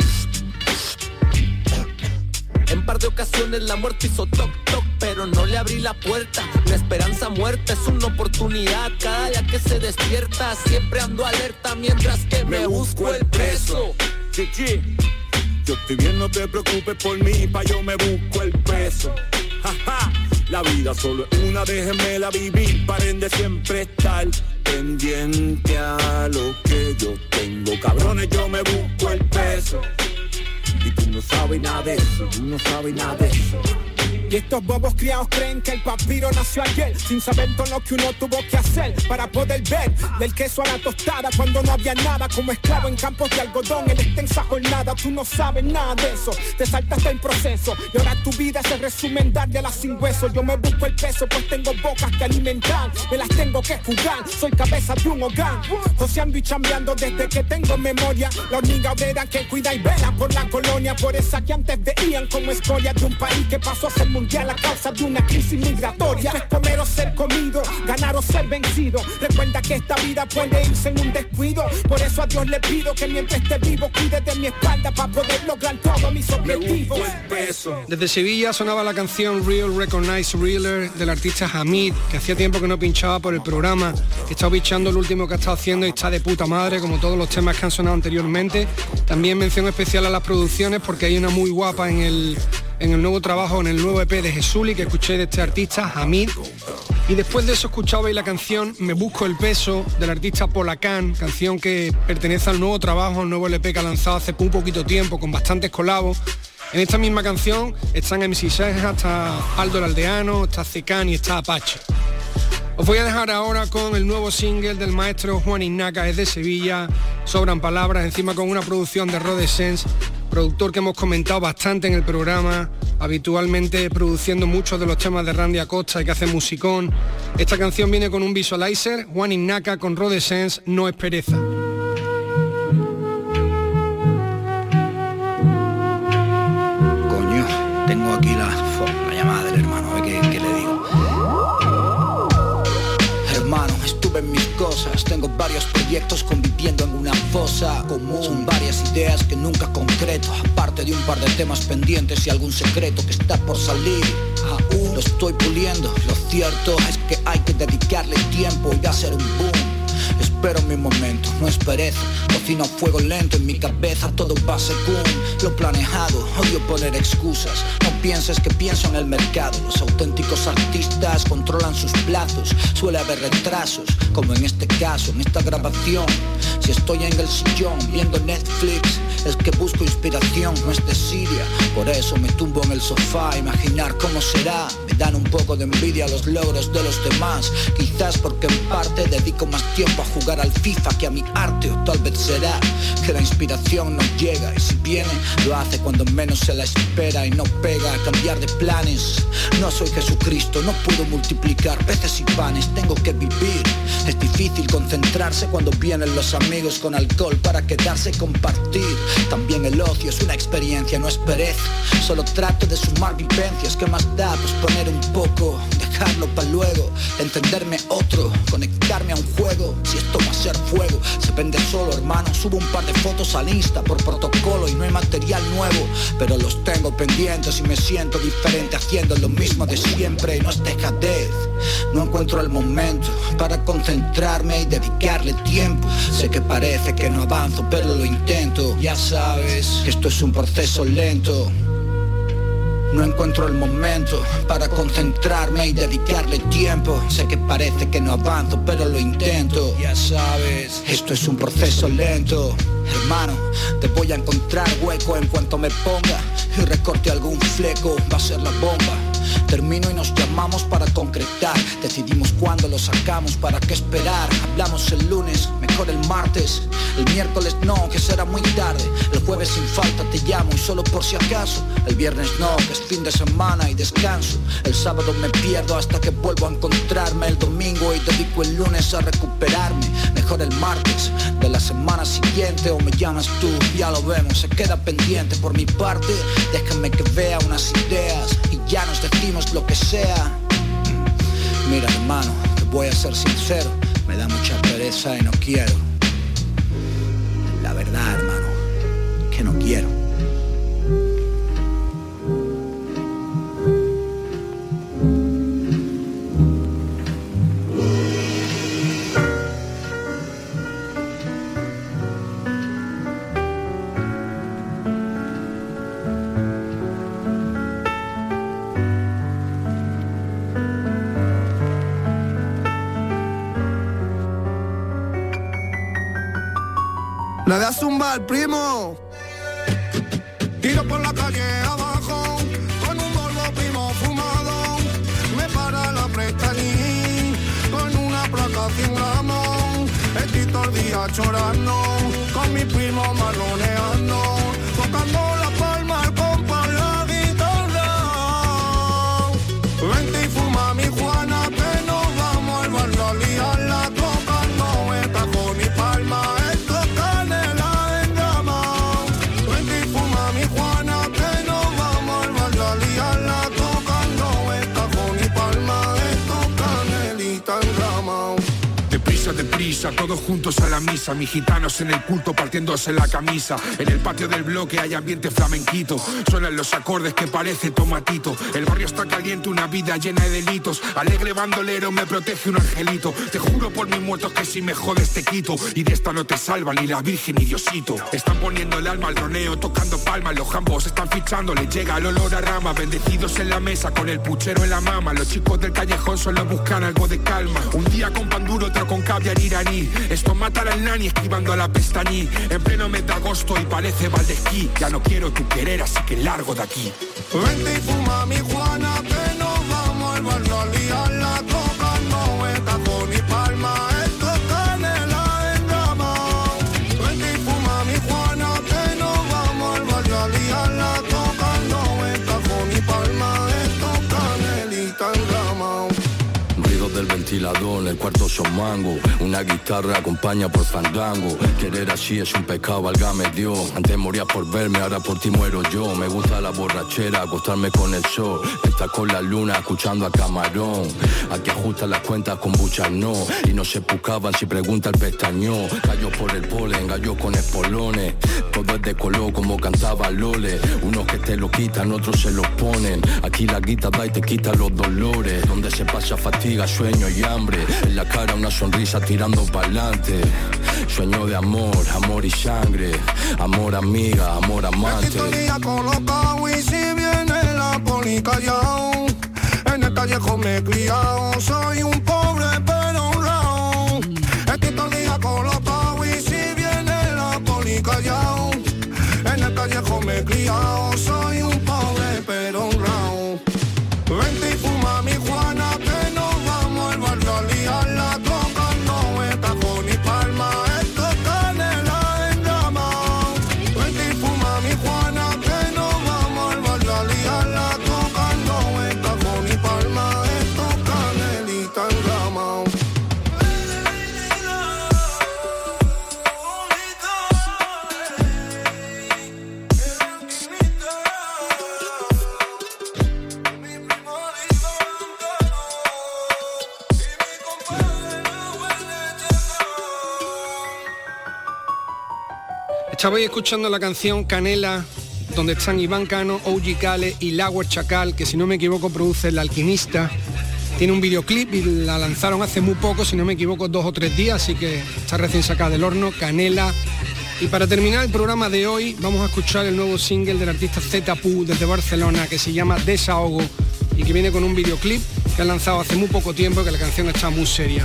En par de ocasiones la muerte hizo toc toc, pero no le abrí la puerta. La esperanza muerta es una oportunidad. Cada día que se despierta siempre ando alerta mientras que me, me busco el peso. Chichi, yo estoy bien, no te preocupes por mí, pa' yo me busco el peso. Ja, ja. La vida solo es una, déjenmela vivir, paren de siempre estar pendiente a lo que yo tengo. Cabrones, yo me busco el peso. Y tú no sabes nada de eso, tú no sabes nada de eso. Y estos bobos criados creen que el papiro nació ayer, sin saber todo lo que uno tuvo que hacer para poder ver del queso a la tostada cuando no había nada, como esclavo en campos de algodón en extensa jornada. Tú no sabes nada de eso, te saltaste el proceso y ahora tu vida se resume en darle a las sin hueso. Yo me busco el peso pues tengo bocas que alimentar, me las tengo que jugar, soy cabeza de un hogar, joseando y chambeando desde que tengo memoria. La hormiga obrera que cuida y vela por la colonia, por esa que antes veían como escoria de un país que pasó a ser mundial a causa de una crisis migratoria. Es comer o ser comido, ganar o ser vencido. Recuerda que esta vida puede irse en un descuido. Por eso a Dios le pido que mientras esté vivo cuide de mi espalda para poder lograr todos mis objetivos. Desde Sevilla sonaba la canción Real Recognize Realer del artista Hamid, que hacía tiempo que no pinchaba por el programa. He estado pinchando el último que ha estado haciendo y está de puta madre, como todos los temas que han sonado anteriormente. También mención especial a las producciones, porque hay una muy guapa en el en el nuevo trabajo, en el nuevo E P de Jesuli que escuché de este artista, Hamid. Y después de eso escuchabais la canción Me Busco el Peso del artista Polacán, canción que pertenece al nuevo trabajo, al nuevo L P que ha lanzado hace un poquito tiempo, con bastantes colabos. En esta misma canción están M C Senja, está Aldo el Aldeano, está Zecan y está Apache. Os voy a dejar ahora con el nuevo single del maestro Juan Ignaca, es de Sevilla, sobran palabras, encima con una producción de Rode Sense, productor que hemos comentado bastante en el programa, habitualmente produciendo muchos de los temas de Randy Acosta y que hace musicón. Esta canción viene con un visualizer, Juan Ignaca con Rode Sense, No es pereza. Coño, tengo aquí la, la llamada del hermano, a ver qué, qué le digo. Hermano, estuve en mis cosas, tengo varios proyectos conviviendo en una fosa común. Son varias ideas que nunca concreto, aparte de un par de temas pendientes y algún secreto que está por salir. Aún lo estoy puliendo, lo cierto es que hay que dedicarle tiempo y hacer un boom. espero mi momento, no es pereza. Cocino a fuego lento, en mi cabeza todo va según lo planeado. Odio poner excusas, no pienses que pienso en el mercado. Los auténticos artistas controlan sus plazos. Suele haber retrasos, como en este caso, en esta grabación. Si estoy en el sillón viendo Netflix, es que busco inspiración, no es de Siria. Por eso me tumbo en el sofá a imaginar cómo será. Me dan un poco de envidia los logros de los demás. Quizás porque en parte dedico más tiempo a jugar al FIFA que a mi arte. O tal vez será que la inspiración no llega, y si viene, lo hace cuando menos se la espera y no pega a cambiar de planes. No soy Jesucristo, no puedo multiplicar peces y panes, tengo que vivir. Es difícil concentrarse cuando vienen los amigos con alcohol para quedarse y compartir. También el ocio es una experiencia, no es pereza. Solo trato de sumar vivencias, ¿qué más da? Pues poner un poco, dejarlo para luego, entenderme otro, conectarme a un juego. Si esto va a ser fuego, se vende solo, hermano. Subo un par de fotos al Insta por protocolo y no hay material nuevo, pero los tengo pendientes y me siento diferente haciendo lo mismo de siempre. Y no es dejadez, no encuentro el momento para concentrarme y dedicarle tiempo. Sé que parece que no avanzo, pero lo intento. Ya sabes que esto es un proceso lento. No encuentro el momento para concentrarme y dedicarle tiempo. Sé que parece que no avanzo, pero lo intento. Ya sabes, esto es un proceso lento. Hermano, te voy a encontrar hueco en cuanto me ponga y recorte algún fleco, va a ser la bomba. Termino y nos llamamos para concretar. Decidimos cuándo lo sacamos, para qué esperar. Hablamos el lunes, mejor el martes. El miércoles no, que será muy tarde. El jueves sin falta te llamo y solo por si acaso. El viernes no, que es fin de semana y descanso. El sábado me pierdo hasta que vuelvo a encontrarme el domingo y dedico el lunes a recuperarme. Mejor el martes de la semana siguiente, o me llamas tú, ya lo vemos. Se queda pendiente por mi parte. Déjame que vea unas ideas y ya nos decimos lo que sea. Mira, hermano, te voy a ser sincero, me da mucha pereza y no quiero. La verdad, hermano, que no quiero. La de zumba al primo. Tiro por la calle abajo con un Volvo primo fumado. Me para la prestaní con una placa cien gramos. Estoy todo el día chorando con mi primo marroneando, tocando la palma al compa la guitarra. Vente y fuma mi Juana que nos vamos al barrio a liarla, tocando el cajón y palma. Deprisa, todos juntos a la misa, mis gitanos en el culto partiéndose la camisa. En el patio del bloque hay ambiente flamenquito, suenan los acordes que parece tomatito. El barrio está caliente, una vida llena de delitos. Alegre bandolero, me protege un angelito. Te juro por mis muertos que si me jodes te quito, y de esta no te salva ni la virgen ni Diosito. Están poniendo el alma al roneo, tocando palmas. Los jambos están fichando, les llega el olor a rama. Bendecidos en la mesa con el puchero en la mama. Los chicos del callejón solo buscan algo de calma. Un día con pan duro, otro con caviar iraní. Esto mata al nani esquivando a la pestañí. En pleno mes de agosto y parece Valdesquí. Ya no quiero tu querer, así que largo de aquí. Vente y fuma mi Juana que nos vamos al barrio a liarla, tocando el cajón y palma. Esto es canela en rama. Vente y fuma mi Juana que nos vamos al barrio a liarla, tocando el cajón y palma. Esto es canelita en rama. Ruidos del ventilador, el cuarto son mango. Una guitarra acompaña por fandango. Querer así es un pecado, válgame Dios. Antes moría por verme, ahora por ti muero yo. Me gusta la borrachera, acostarme con el sol. Estar con la luna, escuchando a Camarón. Aquí ajustan las cuentas con buchas no. Y no se buscaban si pregunta el pestañón. Gallos por el polen, gallos con espolones. Todo es de color como cantaba Lole. Unos que te lo quitan, otros se los ponen. Aquí la guita da y te quita los dolores. Donde se pasa fatiga, sueño y hambre. En la cara una sonrisa tirando pa'lante. Sueño de amor, amor y sangre. Amor amiga, amor amante. Estoy todo el día colocado y si viene la poli callao. En el callejo me he criado. Soy un pobre pero honrado. Estoy todo el día colocado y si viene la poli callao. En el callejo me he criado. Soy un pobre pero honrado. Vente y fuma mi Juana que nos vamos al barrio a liarla. Tocando el cajón y palma. Esto es canela en llama. Vente y fuma mi Juana que nos vamos al barrio a liarla. Tocando el cajón y palma. Esto es canelita en llama. Estabais escuchando la canción Canela, donde están Iván Cano, O G Kale y Lauer Chacal, que si no me equivoco produce El Alquimista. Tiene un videoclip y la lanzaron hace muy poco, si no me equivoco, dos o tres días, así que está recién sacada del horno, Canela. Y para terminar el programa de hoy, vamos a escuchar el nuevo single del artista Z P U desde Barcelona, que se llama Desahogo, y que viene con un videoclip que han lanzado hace muy poco tiempo, que la canción está muy seria.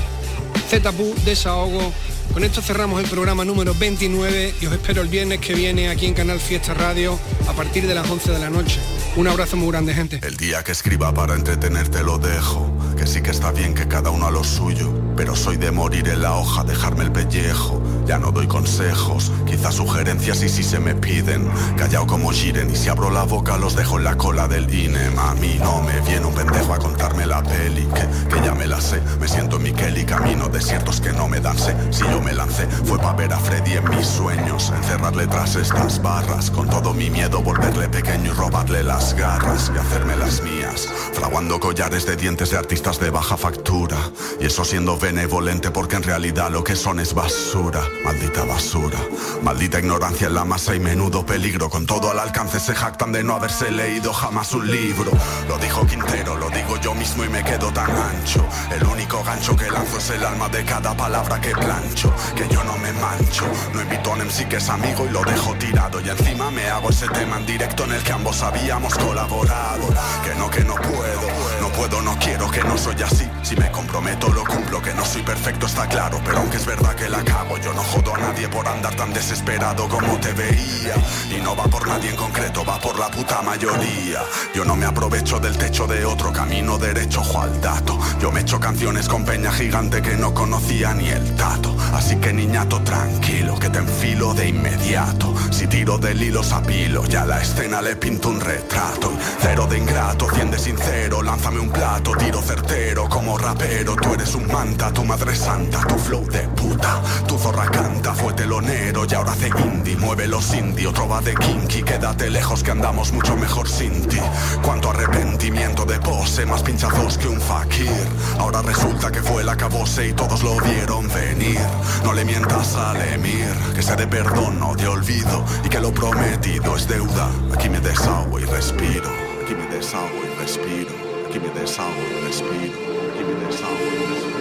Z P U, Desahogo. Con esto cerramos el programa número veintinueve y os espero el viernes que viene aquí en Canal Fiesta Radio a partir de las once de la noche. Un abrazo muy grande, gente. El día que escriba para entretenerte lo dejo, que sí que está bien que cada uno a lo suyo, pero soy de morir en la hoja, dejarme el pellejo. Ya no doy consejos, quizás sugerencias y si se me piden. Callao como Jiren y si abro la boca los dejo en la cola del I N E M. A mí no me viene un pendejo a contarme la peli, que, que ya me la sé. Me siento Miquel y camino desiertos que no me dan sé. Si yo me lancé fue pa' ver a Freddy en mis sueños, encerrarle tras estas barras, con todo mi miedo volverle pequeño y robarle las garras y hacerme las mías, fraguando collares de dientes de artistas de baja factura, y eso siendo benevolente porque en realidad lo que son es basura. Maldita basura, maldita ignorancia en la masa y menudo peligro. Con todo al alcance se jactan de no haberse leído jamás un libro. Lo dijo Quintero, lo digo yo mismo y me quedo tan ancho. El único gancho que lanzo es el alma de cada palabra que plancho. Que yo no me mancho, no invito a un M C que es amigo y lo dejo tirado. Y encima me hago ese tema en directo en el que ambos habíamos colaborado. Que no, que no puedo, no puedo, no quiero, que no soy así. Si me comprometo lo cumplo, que no soy perfecto está claro. Pero aunque es verdad que la cago, yo no jodo a nadie por andar tan desesperado como te veía. Y no va por nadie en concreto, va por la puta mayoría. Yo no me aprovecho del techo de otro, camino derecho, ojo al dato. Yo me echo canciones con peña gigante que no conocía ni el tato. Así que niñato tranquilo, que te enfilo de inmediato. Si tiro del hilo sapilo, ya a la escena le pinto un retrato. Y cero de ingrato, cien de sincero, lánzame un plato, tiro certero como rapero. Tú eres un manta, tu madre santa, tu flow de puta. Tu zorra canta, fue telonero y ahora hace indie. Mueve los indie, otro va de kinky. Quédate lejos que andamos mucho mejor sin ti. Cuánto arrepentimiento de pose, más pinchazos que un fakir. Ahora resulta que fue el acabose y todos lo vieron venir. No le mientas al emir, que sé de perdón, no de olvido, y que lo prometido es deuda. Aquí me desahogo y respiro, aquí me desahogo y respiro, aquí me desahogo y respiro, aquí me desahogo y respiro.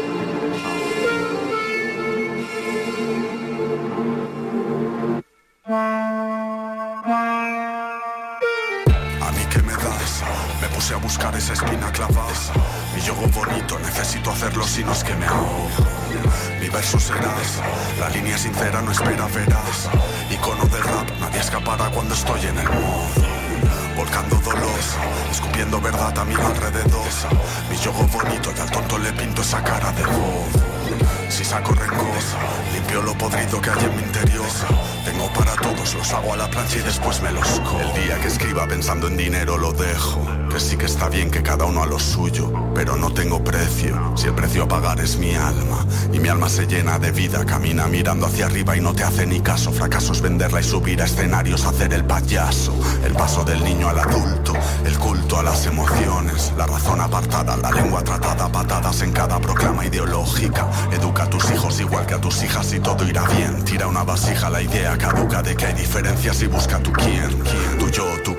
A mí que me das, me puse a buscar esa espina clavada. Mi yogo bonito, necesito hacerlo si no es que me ahogo. Mi verso serás, la línea sincera no espera verás. Icono del rap, nadie escapará cuando estoy en el modo. Volcando dolor, escupiendo verdad a mi alrededor. Mi yogo bonito y al tonto le pinto esa cara de voz. Si saco rencor, limpio lo podrido que hay en mi interior. Tengo para todos, los hago a la plancha y después me los cojo. El día que escriba pensando en dinero lo dejo. Que sí que está bien que cada uno a lo suyo, pero no tengo precio. Si el precio a pagar es mi alma, y mi alma se llena de vida. Camina mirando hacia arriba y no te hace ni caso. Fracaso es venderla y subir a escenarios, hacer el payaso. El paso del niño al adulto, el culto a las emociones. La razón apartada, la lengua tratada, patadas en cada proclama ideológica. Educa a tus hijos igual que a tus hijas y todo irá bien. Tira una vasija la idea caduca de que hay diferencias y busca tu quién. Tu yo, tú como, tú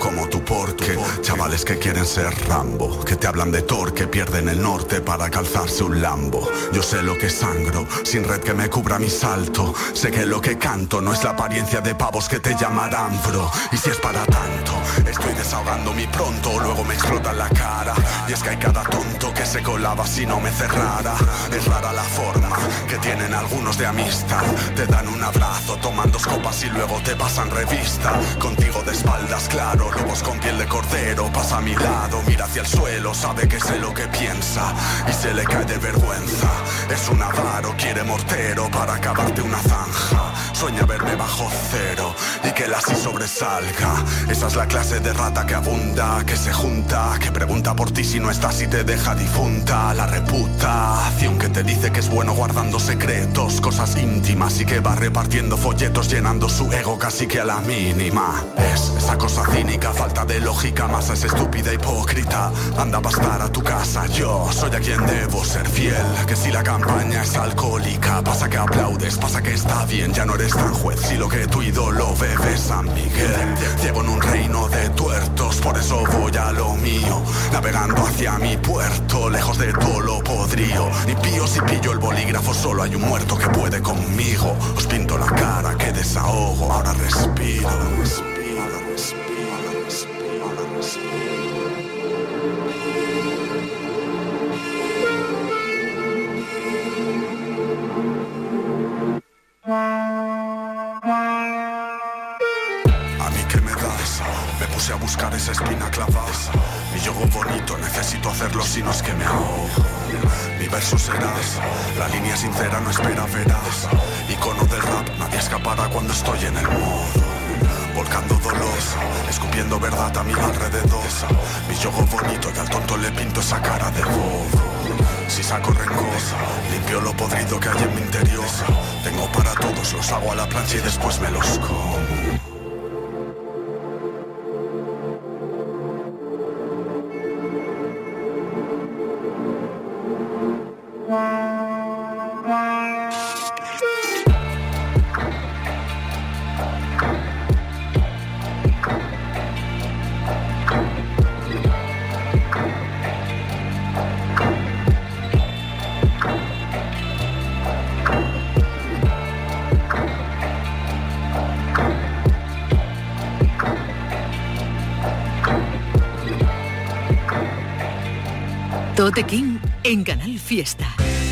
porqué. Chavales que quieren ser Rambo, que te hablan de Thor, que pierden el norte para calzarse un Lambo. Yo sé lo que sangro, sin red que me cubra mi salto. Sé que lo que canto no es la apariencia de pavos que te llamarán bro. Y si es para tanto, estoy desahogándome pronto, luego me explota en la cara. Y es que hay cada tonto que se colaba si no me cerrara. Es rara la forma que tienen algunos de amistad. Te dan un abrazo, toman dos copas y luego te pasan revista. Contigo de espaldas, claro, lobos con piel de cordero. Pasa a mi lado, mira hacia el suelo, sabe que sé lo que piensa y se le cae de vergüenza. Es un avaro, quiere mortero para acabarte una zanja. Sueña verme bajo cero y que la así sobresalga. Esa es la clase de rata que abunda, que se junta, que pregunta por ti si no estás y te deja difunta. La reputación que te dice que es bueno guardando secretos, cosas íntimas, y que va repartiendo folletos llenando su ego casi que a la mínima. Es esa cosa cínica, falta de lógica, masa es estúpida, hipócrita. Anda a bastar a tu casa, yo soy a quien debo ser fiel. Que si la campaña es alcohólica, pasa que aplaudes, pasa que está bien, ya no eres tan juez. Si lo que tu ídolo bebe es San Miguel, llevo en un reino de tuertos, por eso voy a lo mío, navegando hacia mi puerto, lejos de todo lo podrío. Ni pío si pillo el bolígrafo, solo hay un muerto que puede conmigo. Os pinto la cara, que desahogo, ahora respiro, respiro, respiro, respiro, respiro. Me puse a buscar esa espina clavada. Mi yogo bonito, necesito hacerlo si no es que me ahogo. Mi verso será, la línea sincera no espera verás. Icono del rap, nadie escapará cuando estoy en el modo. Volcando dolor, escupiendo verdad a mi alrededor. Mi yogo bonito y al tonto le pinto esa cara de bobo. Si saco rencor, limpio lo podrido que hay en mi interior. Tengo para todos, los hago a la plancha y después me los como. Tote King en Canal Fiesta.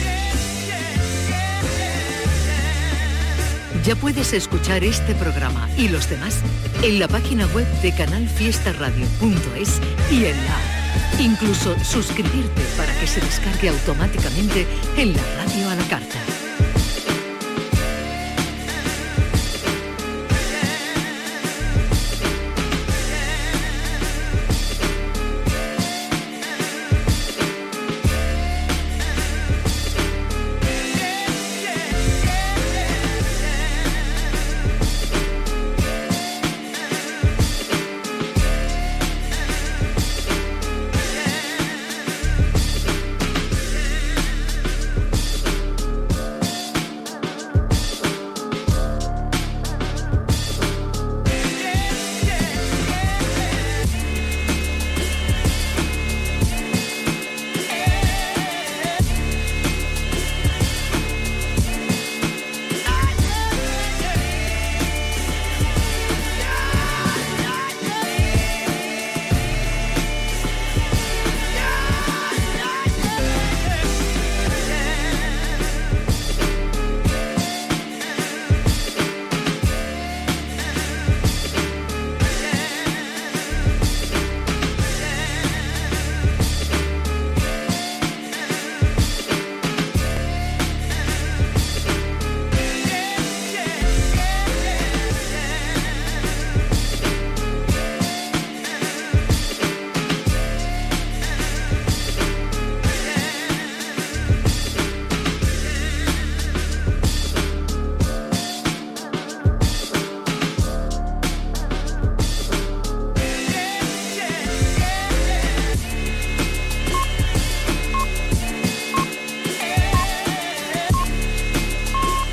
Ya puedes escuchar este programa y los demás en la página web de canal fiesta radio punto es y en la app. Incluso suscribirte para que se descargue automáticamente en la radio a la carta.